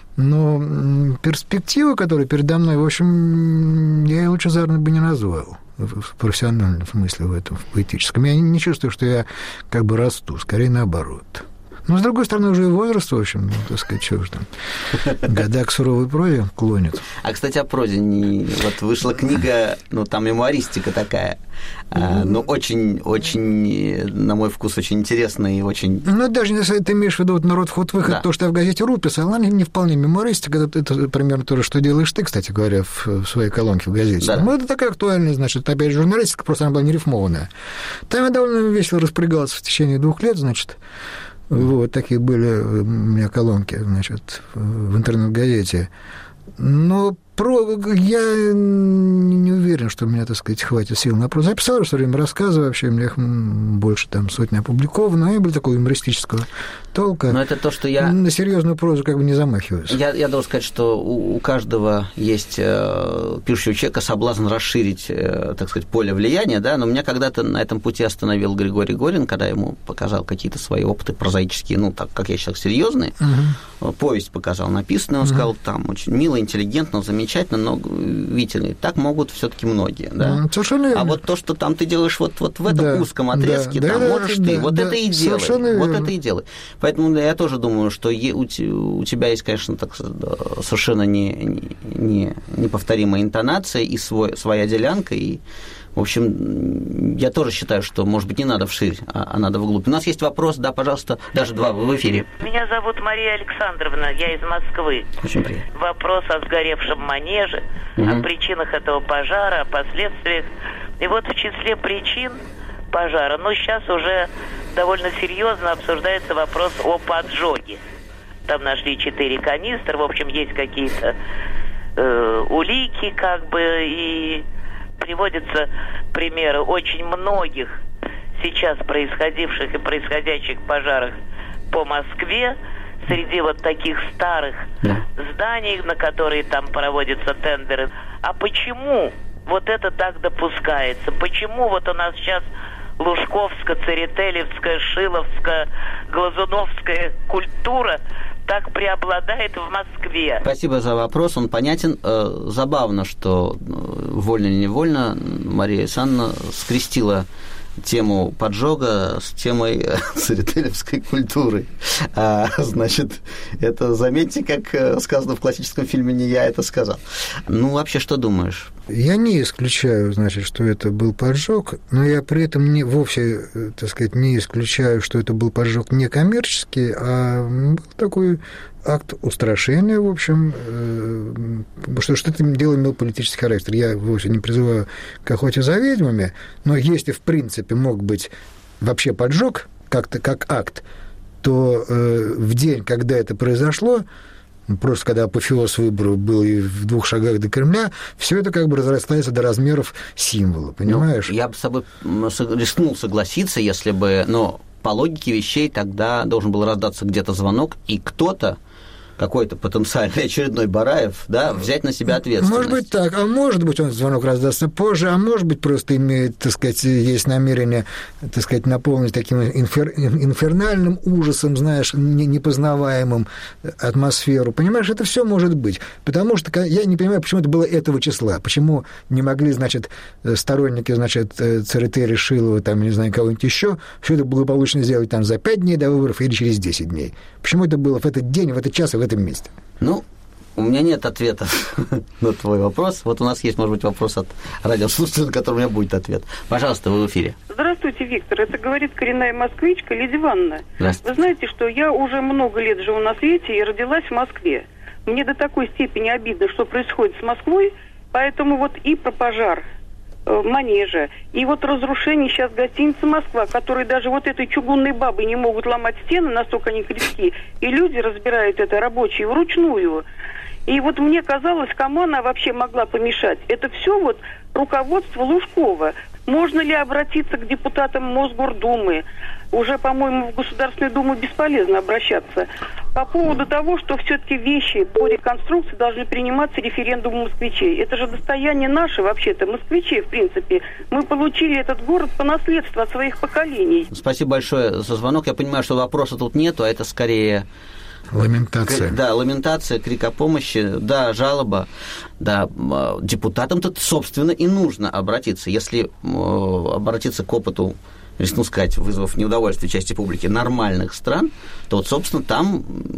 Но перспективы, которые передо мной, в общем, я ее лучезарно бы не назвал в профессиональном смысле, в этом, в поэтическом. Я не чувствую, что я как бы расту, скорее наоборот. Но, с другой стороны, уже и возраст, в общем, ну, так сказать, что уж там, года к суровой прозе клонит. А, кстати, о прозе. Не... Вот вышла книга, ну, там мемуаристика такая, а, ну, очень, очень, на мой вкус, очень интересная и очень... Ну, даже если ты имеешь в виду вот «Народ, вход, выход», да. То, что я в газете «Ру» писал, она не вполне мемуаристика, это, это примерно то же, что делаешь ты, кстати говоря, в, в своей колонке в газете. Да. Ну, это такая актуальная, значит, опять же, журналистика, просто она была не рифмованная. Там я довольно весело распрягался в течение двух лет, значит... Вот, такие были у меня колонки, значит, в интернет-газете. Но про... я не уверен, что у меня, так сказать, хватит сил на прозу. Я писал все время рассказы, вообще, у меня их больше там сотни опубликовано, они были такого юмористического толка. Но это то, что я... На серьезную прозу как бы не замахиваюсь. Я, я должен сказать, что у, у каждого есть э, пишущего человека соблазн расширить, э, так сказать, поле влияния, да, но меня когда-то на этом пути остановил Григорий Горин, когда ему показал какие-то свои опыты прозаические, ну, так, как я считаю, серьезные. Угу. Повесть показал написанную, он угу. сказал, там, очень мило, интеллигентно, замечательно. замечательно, но, видите, так могут все-таки многие, да? Совершенно верно. А вот то, что там ты делаешь вот, вот в этом да, узком отрезке, да, там да, можешь да, ты, да, вот да, это и делай, вот верно. это и делай. Поэтому я тоже думаю, что у тебя есть, конечно, так, совершенно не, не, неповторимая интонация и свой, своя делянка, и в общем, я тоже считаю, что, может быть, не надо вширь, а, а надо вглубь. У нас есть вопрос, да, пожалуйста, даже два в эфире. Меня зовут Мария Александровна, я из Москвы. Очень приятно. Вопрос о сгоревшем манеже, угу. о причинах этого пожара, о последствиях. И вот в числе причин пожара, ну, сейчас уже довольно серьезно обсуждается вопрос о поджоге. Там нашли четыре канистры, в общем, есть какие-то э, улики, как бы, и... Приводятся примеры очень многих сейчас происходивших и происходящих пожарах по Москве, среди вот таких старых зданий, на которые там проводятся тендеры. А почему вот это так допускается? Почему вот у нас сейчас Лужковская, Церетелевская, Шиловская, Глазуновская культура так преобладает в Москве? Спасибо за вопрос, он понятен. Забавно, что вольно или невольно Мария Александровна скрестила тему поджога с темой церетелевской культуры. А, значит, это, заметьте, как сказано в классическом фильме «Не я это сказал». Ну, вообще, что думаешь? Я не исключаю, значит, что это был поджог, но я при этом не, вовсе, так сказать, не исключаю, что это был поджог не коммерческий, а был такой акт устрашения, в общем, что, что это дело имел политический характер. Я вовсе не призываю к охоте за ведьмами, но если, в принципе, мог быть вообще поджог, как-то как акт, то э, в день, когда это произошло, просто когда апофеоз выборов был и в двух шагах до Кремля, все это как бы разрастается до размеров символа, понимаешь? Ну, я бы с тобой рискнул согласиться, если бы, но по логике вещей тогда должен был раздаться где-то звонок, и кто-то, какой-то потенциальный очередной Бараев, да, взять на себя ответственность. Может быть так, а может быть он звонок раздастся позже, а может быть просто имеет, так сказать, есть намерение, так сказать, наполнить таким инфер... инфернальным ужасом, знаешь, непознаваемым атмосферу. Понимаешь, это все может быть. Потому что я не понимаю, почему это было этого числа, почему не могли, значит, сторонники, значит, Церетели, Шилова, там, не знаю, кого-нибудь еще, все это благополучно сделать там за пять дней до выборов или через десять дней. Почему это было в этот день, в этот час и в этом месте? Ну, у меня нет ответа на твой вопрос. Вот у нас есть, может быть, вопрос от радиослушателя, на который у меня будет ответ. Пожалуйста, вы в эфире. Здравствуйте, Виктор. Это говорит коренная москвичка Лидия Ивановна. Вы знаете, что я уже много лет живу на свете и родилась в Москве. Мне до такой степени обидно, что происходит с Москвой, поэтому вот и про пожар манежа, и вот разрушение сейчас гостиницы «Москва», которые даже вот этой чугунной бабой не могут ломать стены, настолько они крепки, и люди разбирают это, рабочие, вручную. И вот мне казалось, кому она вообще могла помешать? Это все вот руководство Лужкова. Можно ли обратиться к депутатам Мосгордумы? Уже, по-моему, в Государственную Думу бесполезно обращаться. По поводу того, что все-таки вещи по реконструкции должны приниматься референдумом москвичей. Это же достояние наше, вообще-то, москвичей, в принципе. Мы получили этот город по наследству от своих поколений. Спасибо большое за звонок. Я понимаю, что вопроса тут нету, а это скорее... Ламентация. Да, ламентация, крик о помощи, да, жалоба, да, депутатам-то, собственно, и нужно обратиться. Если обратиться к опыту, рискну сказать, вызвав неудовольствие части публики, нормальных стран, то вот, собственно, там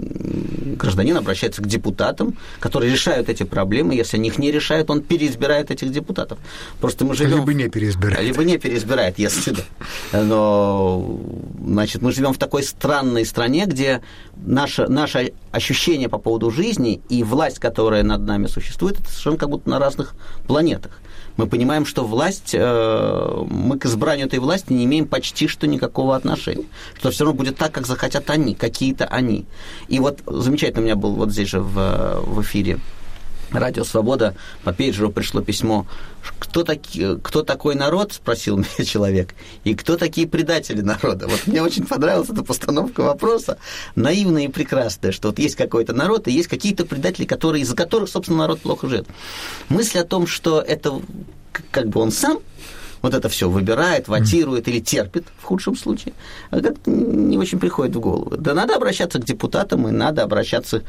гражданин обращается к депутатам, которые решают эти проблемы. Если они их не решают, он переизбирает этих депутатов. Просто мы живем... Либо не переизбирает. Либо не переизбирает, если да. Но, значит, мы живем в такой странной стране, где наше, наше ощущение по поводу жизни и власть, которая над нами существует, это совершенно как будто на разных планетах. Мы понимаем, что власть, э, мы к избранию этой власти не имеем почти что никакого отношения. Что все равно будет так, как захотят они, какие-то они. И вот замечательно у меня был вот здесь же в, в эфире Радио Свобода, по пейджеру пришло письмо. Кто, таки, кто такой народ, спросил меня человек, и кто такие предатели народа. Вот мне очень понравилась эта постановка вопроса, наивная и прекрасная, что вот есть какой-то народ, и есть какие-то предатели, которые, из-за которых, собственно, народ плохо живет. Мысль о том, что это как бы он сам вот это все выбирает, ватирует или терпит, в худшем случае, как-то не очень приходит в голову. Да надо обращаться к депутатам, и надо обращаться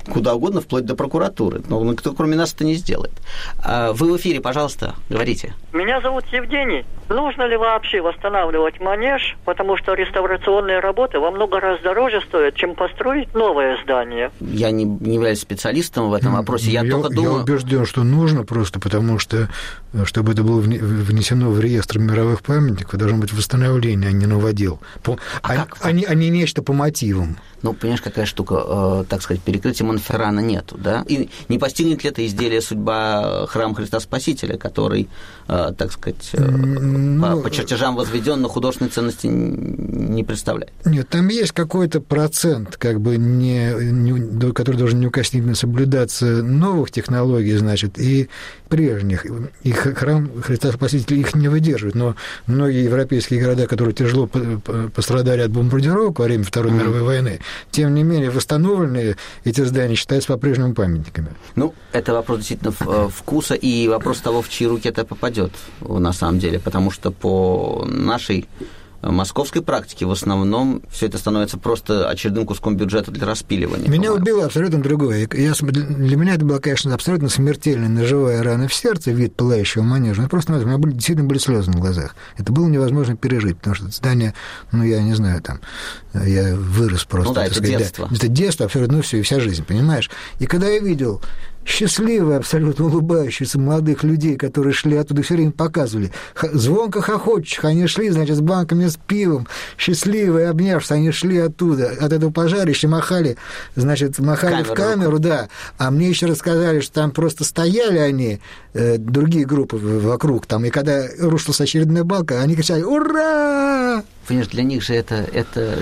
куда угодно, вплоть до прокуратуры. Но никто, кроме нас, это не сделает. Вы в эфире, пожалуйста, говорите. Меня зовут Евгений. Нужно ли вообще восстанавливать манеж, потому что реставрационные работы во много раз дороже стоят, чем построить новое здание? Я не, не являюсь специалистом в этом вопросе. Я, я только думаю... Я убежден, что нужно просто, потому что, чтобы это было внесено в реестр мировых памятников, должно быть восстановление, а не новодел. А, а, как... а, не, а не нечто по мотивам. Ну, понимаешь, какая штука, э, так сказать, перекрытия Монферрана нету, да? И не постигнет ли это изделие судьба храма Христа Спасителя, который, э, так сказать, э, ну, по, по чертежам возведен, но художественной ценности не представляет? Нет, там есть какой-то процент, как бы, не, не, который должен неукоснительно соблюдаться, новых технологий, значит, и прежних. И храм Христа Спасителя их не выдерживает, но многие европейские города, которые тяжело пострадали от бомбардировок во время Второй mm-hmm. мировой войны, тем не менее, восстановленные эти здания считаются по-прежнему памятниками. Ну, это вопрос действительно вкуса и вопрос того, в чьи руки это попадет, на самом деле, потому что по нашей московской практике в основном все это становится просто очередным куском бюджета для распиливания. Меня по-моему. убило абсолютно другое. Я, для меня это была, конечно, абсолютно смертельная ножевая рана в сердце, вид пылающего манежа. Ну, просто у меня были, действительно были слезы на глазах. Это было невозможно пережить, потому что здание, ну, я не знаю, там, я вырос просто. Ну да, это сказать, детство. Да, это детство абсолютно, ну, все, и вся жизнь, понимаешь? И когда я видел счастливые, абсолютно улыбающиеся молодых людей, которые шли оттуда, все время показывали. Звонко хохочущих, они шли, значит, с банками с пивом, счастливые, обнявшись, они шли оттуда, от этого пожарища, махали, значит, махали камеру. в камеру, да. А мне еще рассказали, что там просто стояли они, э, другие группы вокруг, там, и когда рушилась очередная балка, они кричали «Ура!» Понимаешь, для них же это, это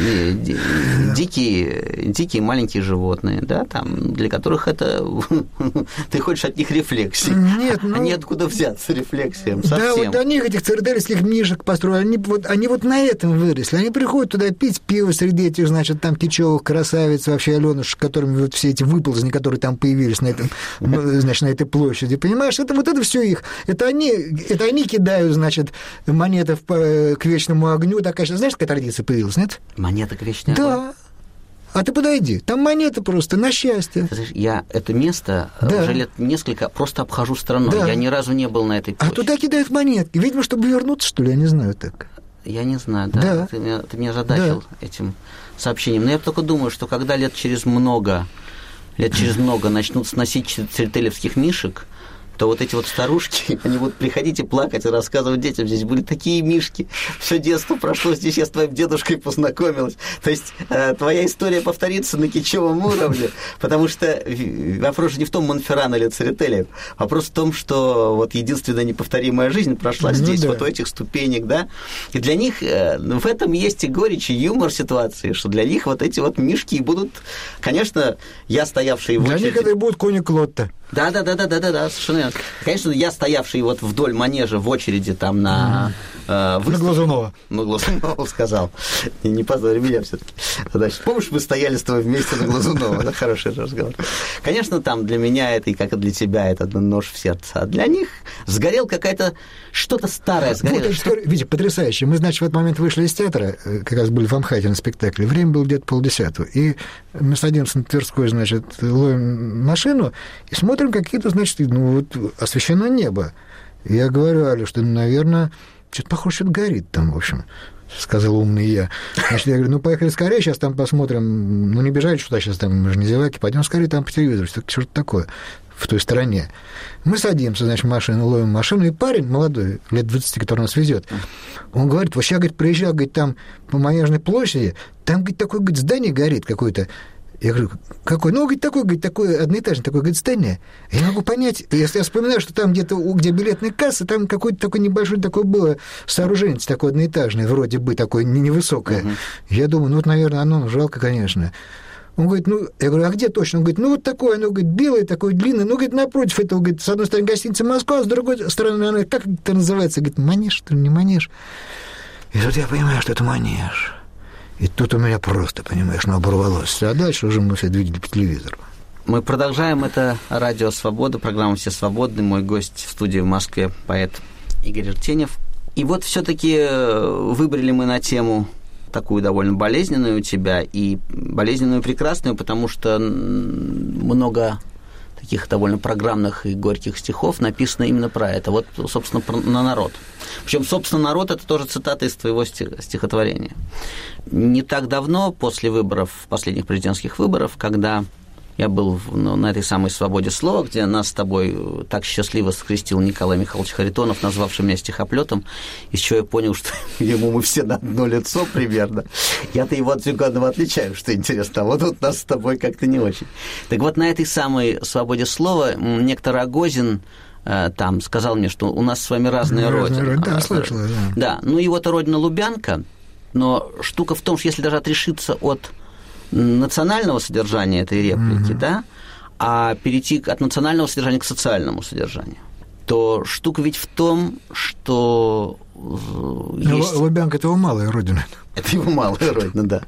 дикие, дикие маленькие животные, да, там, для которых это... Ты хочешь от них рефлексии. Нет, ну... Они откуда взяться рефлексиям совсем. Да, вот до них этих цитадельских мишек построили, они вот, они вот на этом выросли. Они приходят туда пить пиво среди этих, значит, там кичевых красавиц, вообще Алёнушек, которыми вот все эти выползни, которые там появились на этом, значит, на этой площади, понимаешь, это вот это все их. Это они, это они кидают, значит, монеты в, к вечному огню. Такая, знаешь, какая традиция появилась, нет? Монета к вечному огню? Да. А ты подойди, там монеты просто на счастье. Знаешь, я это место да. уже лет несколько просто обхожу стороной. Да. Я ни разу не был на этой площади. А туда кидают монетки. Видимо, чтобы вернуться, что ли, я не знаю так. Я не знаю, да. да. Ты, меня, ты меня задачил да. этим сообщением. Но я только думаю, что когда лет через много, лет через много начнут сносить церетелевских мишек, то вот эти вот старушки, они будут приходить и плакать, и рассказывать детям, здесь были такие мишки, все детство прошло, здесь я с твоим дедушкой познакомилась. То есть э, твоя история повторится на кичевом уровне, потому что вопрос же не в том, Монферран или Церетели, вопрос в том, что вот единственная неповторимая жизнь прошла ну, здесь, да. вот у этих ступенек, да, и для них э, в этом есть и горечь, и юмор ситуации, что для них вот эти вот мишки будут, конечно, я стоявший в очереди... Для них это и будут кони Клотта. Да, да, да, да, да, да, да, совершенно верно. Конечно, я стоявший вот вдоль манежа в очереди там на... Mm-hmm. Э, на Глазунова. На Глазунова сказал. Не, не позори меня все-таки. Значит, помнишь, мы стояли с тобой вместе на Глазунова? Да, хороший разговор. Конечно, там для меня это, и как и для тебя, это нож в сердце. А для них сгорел какая-то... Что-то старое сгорело. Вот, что... Видите, потрясающе. Мы, значит, в этот момент вышли из театра, как раз были в Амхате на спектакле. Время было где-то полдесятого. И мы садимся на Тверской, значит, ловим машину и смотрим какие-то, значит, ну вот освещено небо. И я говорю Али, что, наверное, что-то похоже, что-то горит там, в общем, сказал умный я. Значит, я говорю, ну, поехали скорее, сейчас там посмотрим, ну, не бежать что-то, сейчас там, мы же не зеваки, пойдем скорее там по телевизору, что-то такое в той стороне. Мы садимся, значит, в машину, ловим машину, и парень молодой, лет двадцати, который нас везет, он говорит, вот сейчас, говорит, приезжал, говорит, там по Манежной площади, там, говорит, такое, говорит, здание горит какое-то. Я говорю, какой? Ну, говорит, такой, говорит, такое одноэтажное, такое, говорит, здание. Я не могу понять, если я вспоминаю, что там где-то, где билетная касса, там какое-то такое небольшое такое было сооружение, такое одноэтажное, вроде бы, такое невысокое. Uh-huh. Я думаю, ну, вот, наверное, оно жалко, конечно. Он говорит, ну, я говорю, а где точно? Он говорит, ну, вот такое, оно, говорит, белое, такое длинное, ну, говорит, напротив этого, говорит, с одной стороны гостиница Москва, с другой стороны, она, как это называется? Говорит, Манеж, что ли, не Манеж? И тут я понимаю, что это Манеж. И тут у меня просто, понимаешь, ну, оборвалось. А дальше уже мы все видели по телевизору. Мы продолжаем. Это «Радио Свобода», программа «Все свободны». Мой гость в студии в Москве, поэт Игорь Иртенев. И вот все-таки выбрали мы на тему такую довольно болезненную у тебя, и болезненную и прекрасную, потому что много таких довольно программных и горьких стихов написано именно про это. Вот, собственно, про, на народ. Причем, собственно, народ – это тоже цитата из твоего стихотворения. Не так давно, после выборов, последних президентских выборов, когда я был ну, на этой самой «Свободе слова», где нас с тобой так счастливо скрестил Николай Михайлович Харитонов, назвавший меня стихоплетом, из чего я понял, что ему мы все на одно лицо примерно. Я-то его от Зюганова отличаю, что интересно, а вот тут нас с тобой как-то не очень. Так вот, на этой самой «Свободе слова» некто Рогозин э, там сказал мне, что у нас с вами разные родины. Да, слышала, да. Да, ну его-то родина Лубянка, но штука в том, что если даже отрешиться от национального содержания этой реплики, mm-hmm. да, а перейти от национального содержания к социальному содержанию, то штука ведь в том, что есть... Лубянка – это его малая родина. Это его малая родина, да.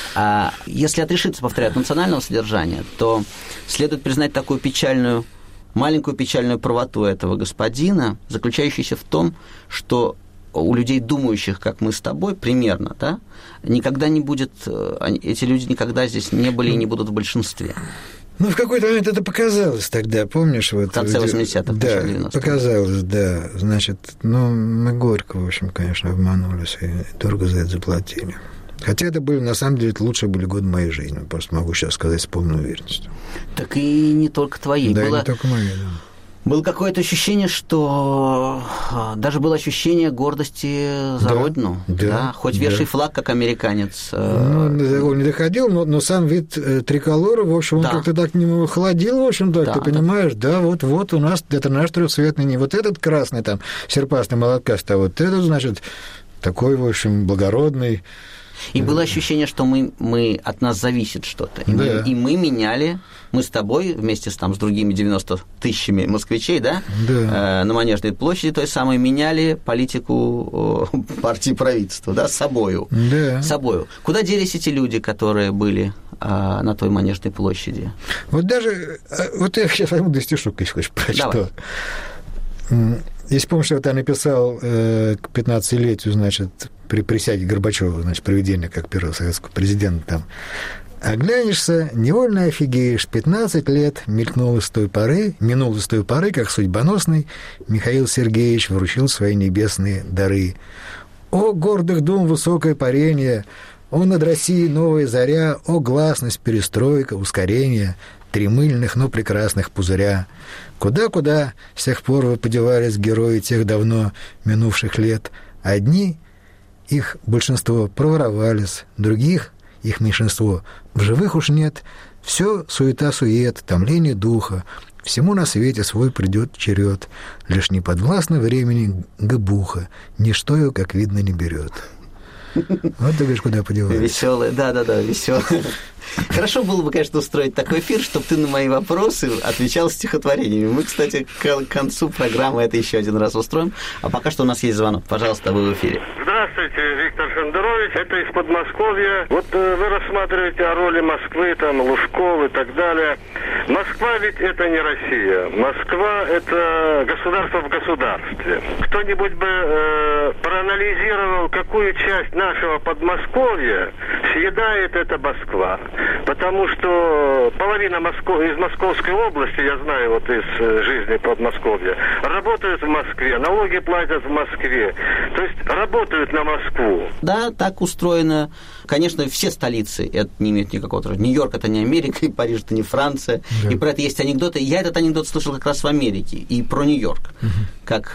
А если отрешиться, повторяю, от национального содержания, то следует признать такую печальную, маленькую печальную правоту этого господина, заключающуюся в том, что у людей, думающих, как мы с тобой, примерно, да, никогда не будет, эти люди никогда здесь не были и не будут в большинстве. Ну, в какой-то момент это показалось тогда, помнишь? Вот, в конце восьмидесятых, да, показалось, да. Значит, ну, мы горько, в общем, конечно, обманулись и дорого за это заплатили. Хотя это были, на самом деле, это лучшие были годы моей жизни. Просто могу сейчас сказать с полной уверенностью. Так и не только твоей. Да, было... не только моей, да. Было какое-то ощущение, что даже было ощущение гордости за да, родину. Да, да? Хоть да. вешай флаг, как американец. Ну, до такого не доходил, но, но сам вид триколора, в общем, он да. как-то так к нему холодил, в общем, так, да, ты понимаешь, да, да вот, вот у нас, это наш трехцветный, не вот этот красный там, серпастый молоткаст, а вот этот, значит, такой, в общем, благородный. И было ощущение, что мы, мы, от нас зависит что-то. И, да. мы, и мы меняли, мы с тобой, вместе с, там, с другими девяносто тысячами москвичей, да, да. Э, на Манежной площади той самой, меняли политику э, партии правительства, да, собою. Да. собою. Куда делись эти люди, которые были э, на той Манежной площади? Вот даже, вот я сейчас возьму до стишок, если хочешь, прочту. Если помнишь, вот я написал э, к пятнадцатилетию, значит, при присяге Горбачева, значит, проведения как первого советского президента, там, оглянешься, невольно офигеешь, пятнадцать лет мелькнуло с той поры, минуло с той поры, как судьбоносный Михаил Сергеевич вручил свои небесные дары. О, гордых дум высокое парение, о, над Россией новая заря, о, гласность, перестройка, ускорение, три мыльных, но прекрасных пузыря. Куда-куда с тех пор вы подевались, герои тех давно минувших лет? Одни, их большинство, проворовались, других, их меньшинство, в живых уж нет. Все суета-сует, томление духа, всему на свете свой придет черед. Лишь не подвластно времени гыбуха, ничто ее, как видно, не берет. Вот ты говоришь, куда подевались. Веселая, да-да-да, веселая. Хорошо было бы, конечно, устроить такой эфир, чтобы ты на мои вопросы отвечал стихотворениями. Мы, кстати, к концу программы это еще один раз устроим. А пока что у нас есть звонок. Пожалуйста, вы в эфире. Здравствуйте, Виктор Шендерович. Это из Подмосковья. Вот э, вы рассматриваете о роли Москвы, там, Лужков и так далее. Москва ведь это не Россия. Москва – это государство в государстве. Кто-нибудь бы э, проанализировал, какую часть нашего Подмосковья съедает эта Москва. Потому что половина Москвы, из Московской области, я знаю вот из жизни Подмосковья, работают в Москве, налоги платят в Москве. То есть работают на Москву. Да, так устроено. Конечно, все столицы это не имеют никакого труда. Нью-Йорк – это не Америка, и Париж – это не Франция. Да. И про это есть анекдоты. Я этот анекдот слышал как раз в Америке. И про Нью-Йорк. Угу. Как,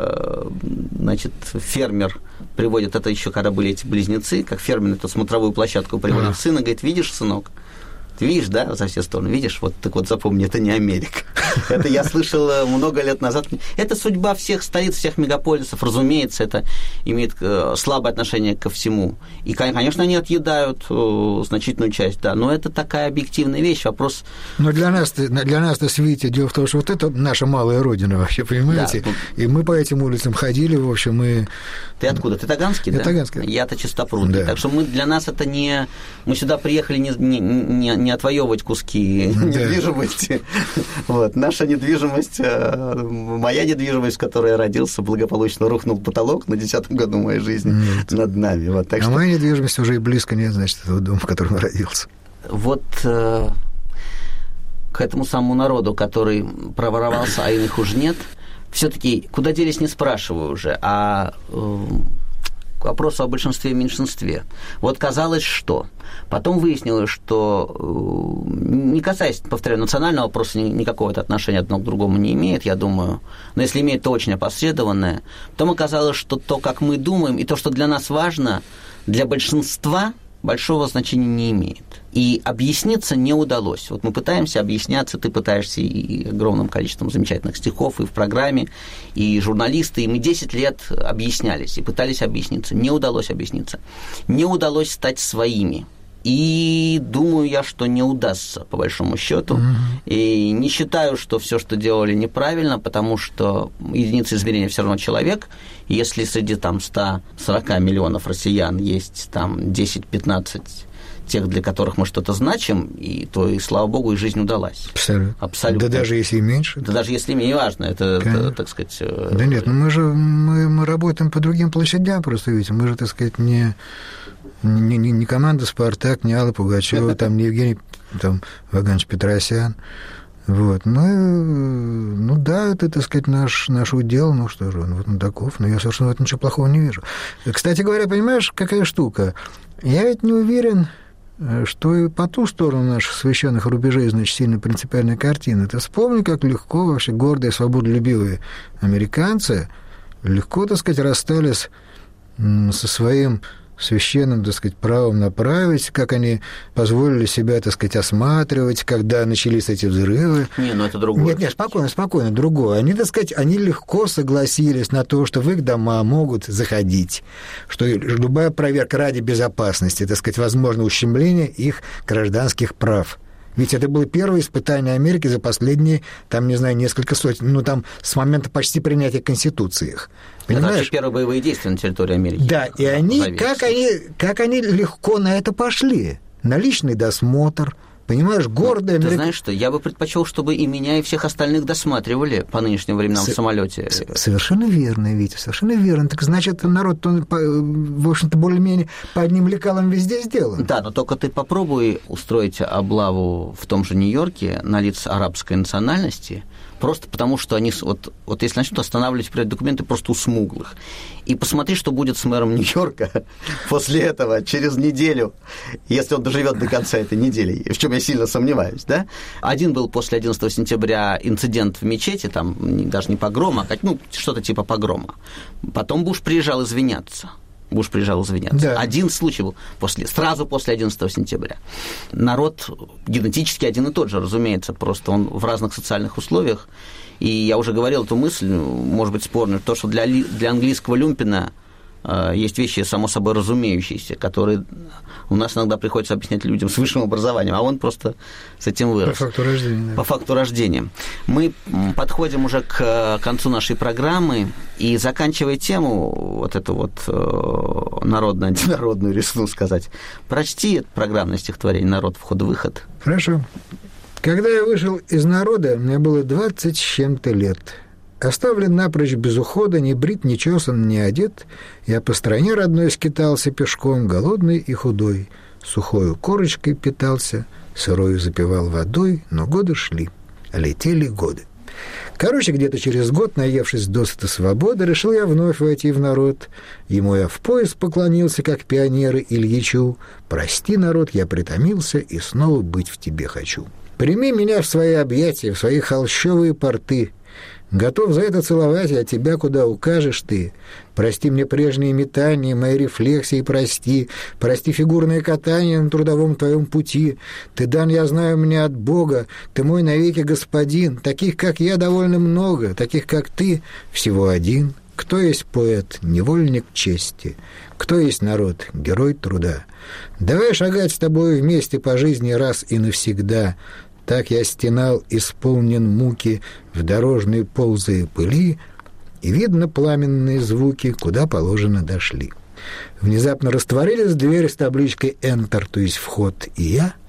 значит, фермер приводит, это еще когда были эти близнецы, как фермер эту смотровую площадку приводит а. сына, говорит, видишь, сынок, ты видишь, да, за все стороны, видишь, вот так вот запомни, это не Америка. Это я слышал много лет назад. Это судьба всех столиц, всех мегаполисов, разумеется, это имеет слабое отношение ко всему. И, конечно, они отъедают значительную часть, да, но это такая объективная вещь, вопрос... Но для нас, для нас-то, Свитя, дело в том, что вот это наша малая родина вообще, понимаете? Да. И мы по этим улицам ходили, в общем, мы... Ты откуда? Ты Таганский, я да? Таганский. Я-то Чистопрудный. Да. Так что мы, для нас это не... Мы сюда приехали не, не, не, не отвоевывать куски недвижимости. Вот. Наша недвижимость, моя недвижимость, в которой я родился, благополучно рухнул потолок на десятом году моей жизни нет. над нами. Вот, так а что... моя недвижимость уже и близко нет, значит, этого дома, в котором я родился. Вот э, к этому самому народу, который проворовался, а иных уже нет, все-таки куда делись, не спрашиваю уже, а э, к вопросу о большинстве и меньшинстве. Вот казалось, что. Потом выяснилось, что, э, не касаясь, повторяю, национального вопроса, никакого отношения одно к другому не имеет, я думаю, но если имеет, то очень опосредованное. Потом оказалось, что то, как мы думаем, и то, что для нас важно, для большинства большого значения не имеет. И объясниться не удалось. Вот мы пытаемся объясняться, ты пытаешься и огромным количеством замечательных стихов и в программе, и журналисты, и мы десять лет объяснялись и пытались объясниться. Не удалось объясниться. Не удалось стать своими. И думаю я, что не удастся, по большому счету. Mm-hmm. И не считаю, что все, что делали, неправильно, потому что единица измерения все равно человек. И если среди там ста сорока миллионов россиян есть там десять-пятнадцать тех, для которых мы что-то значим, и, то и, слава богу, и жизнь удалась. Абсолютно. Абсолютно. Да даже если и меньше. Да даже если не важно, это, это, так сказать... Да нет, ну мы же мы, мы работаем по другим площадям просто, видите, мы же, так сказать, не... Не, не, не команда «Спартак», не Алла Пугачева, там, не Евгений там, Ваганович Петросян. Вот. Мы, ну да, это, так сказать, наш, наш удел, ну что же, вот он таков, но я совершенно в этом ничего плохого не вижу. Кстати говоря, понимаешь, какая штука? Я ведь не уверен, что и по ту сторону наших священных рубежей, значит, сильно принципиальная картина. Ты вспомни, как легко вообще гордые, свободолюбивые американцы легко, так сказать, расстались со своим священным, так сказать, правом направить, как они позволили себя, так сказать, осматривать, когда начались эти взрывы. Не, ну это другое. Нет, нет, спокойно, спокойно, другое. Они, так сказать, они легко согласились на то, что в их дома могут заходить, что любая проверка ради безопасности, так сказать, возможно ущемление их гражданских прав. Ведь это было первое испытание Америки за последние, там, не знаю, несколько сотен, ну, там, с момента почти принятия Конституции их. Понимаешь? Это вообще первые боевые действия на территории Америки. Да, и они как, они, как они легко на это пошли. На личный досмотр, понимаешь, гордые... Ну, ты Америк... знаешь что, я бы предпочел, чтобы и меня, и всех остальных досматривали по нынешним временам С... в самолете. Совершенно верно, Витя, совершенно верно. Так значит, народ, он, в общем-то, более-менее по одним лекалам везде сделан. Да, но только ты попробуй устроить облаву в том же Нью-Йорке на лиц арабской национальности, просто потому, что они, вот, вот если начнут останавливать проверять документы просто у смуглых. И посмотри, что будет с мэром Нью-Йорка после этого, через неделю, если он доживет до конца этой недели, в чем я сильно сомневаюсь, да? Один был после одиннадцатого сентября инцидент в мечети, там даже не погрома, а ну, что-то типа погрома. Потом Буш приезжал извиняться. Буш приезжал извиняться. Да. Один случай был после, сразу после одиннадцатого сентября. Народ генетически один и тот же, разумеется, просто он в разных социальных условиях. И я уже говорил эту мысль, может быть, спорную, то, что для, для английского люмпина э, есть вещи, само собой, разумеющиеся, которые у нас иногда приходится объяснять людям с высшим образованием, а он просто с этим вырос. По факту рождения. Да. По факту рождения. Мы подходим уже к концу нашей программы, и заканчивая тему, вот эту вот э, народную, антинародную, рискну сказать, прочти это программное стихотворение «Народ. Вход-выход». Хорошо. Когда я вышел из народа, мне было двадцать с чем-то лет. Оставлен напрочь без ухода, ни брит, ни чесан, ни одет, я по стране родной скитался пешком, голодный и худой, сухою корочкой питался, сырою запивал водой, но годы шли, летели годы. Короче, где-то через год, наевшись досыта свободы, решил я вновь войти в народ. Ему я в пояс поклонился, как пионеры Ильичу. Прости, народ, я притомился и снова быть в тебе хочу. Прими меня в свои объятия, в свои холщовые порты. Готов за это целовать, а тебя куда укажешь ты. Прости мне прежние метания, мои рефлексии прости. Прости фигурное катание на трудовом твоем пути. Ты дан, я знаю, мне от Бога. Ты мой навеки господин. Таких, как я, довольно много. Таких, как ты, всего один. Кто есть поэт, невольник чести? Кто есть народ, герой труда? Давай шагать с тобой вместе по жизни раз и навсегда. Так я стенал, исполнен муки, в дорожной ползая пыли, и видно пламенные звуки, куда положено дошли. Внезапно растворились двери с табличкой «Enter», то есть «Вход», и я,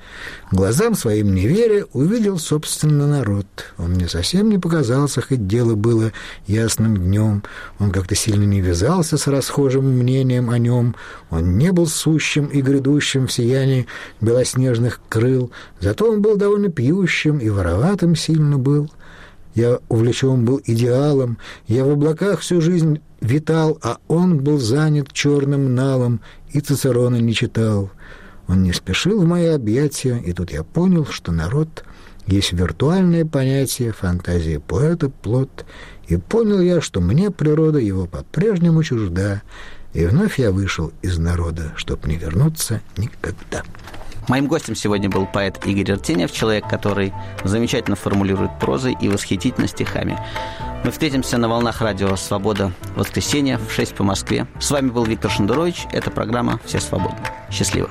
Глазам своим не веря, увидел, собственно, народ. Он мне совсем не показался, хоть дело было ясным днем. Он как-то сильно не вязался с расхожим мнением о нем. Он не был сущим и грядущим в сиянии белоснежных крыл. Зато он был довольно пьющим и вороватым сильно был. Я увлечен был идеалом, я в облаках всю жизнь витал, а он был занят черным налом и Цицерона не читал. Он не спешил в мои объятия, и тут я понял, что народ есть виртуальное понятие, фантазии поэта плод, и понял я, что мне природа его по-прежнему чужда, и вновь я вышел из народа, чтоб не вернуться никогда. Моим гостем сегодня был поэт Игорь Иртенев, человек, который замечательно формулирует прозой и восхитительно стихами. Мы встретимся на волнах радио «Свобода» в воскресенье в шесть по Москве. С вами был Виктор Шендерович. Это программа «Все свободны». Счастливо.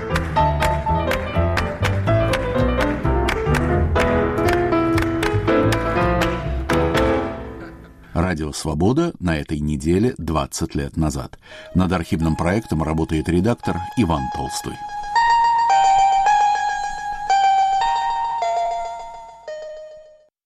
Радио «Свобода» на этой неделе двадцать лет назад. Над архивным проектом работает редактор Иван Толстой.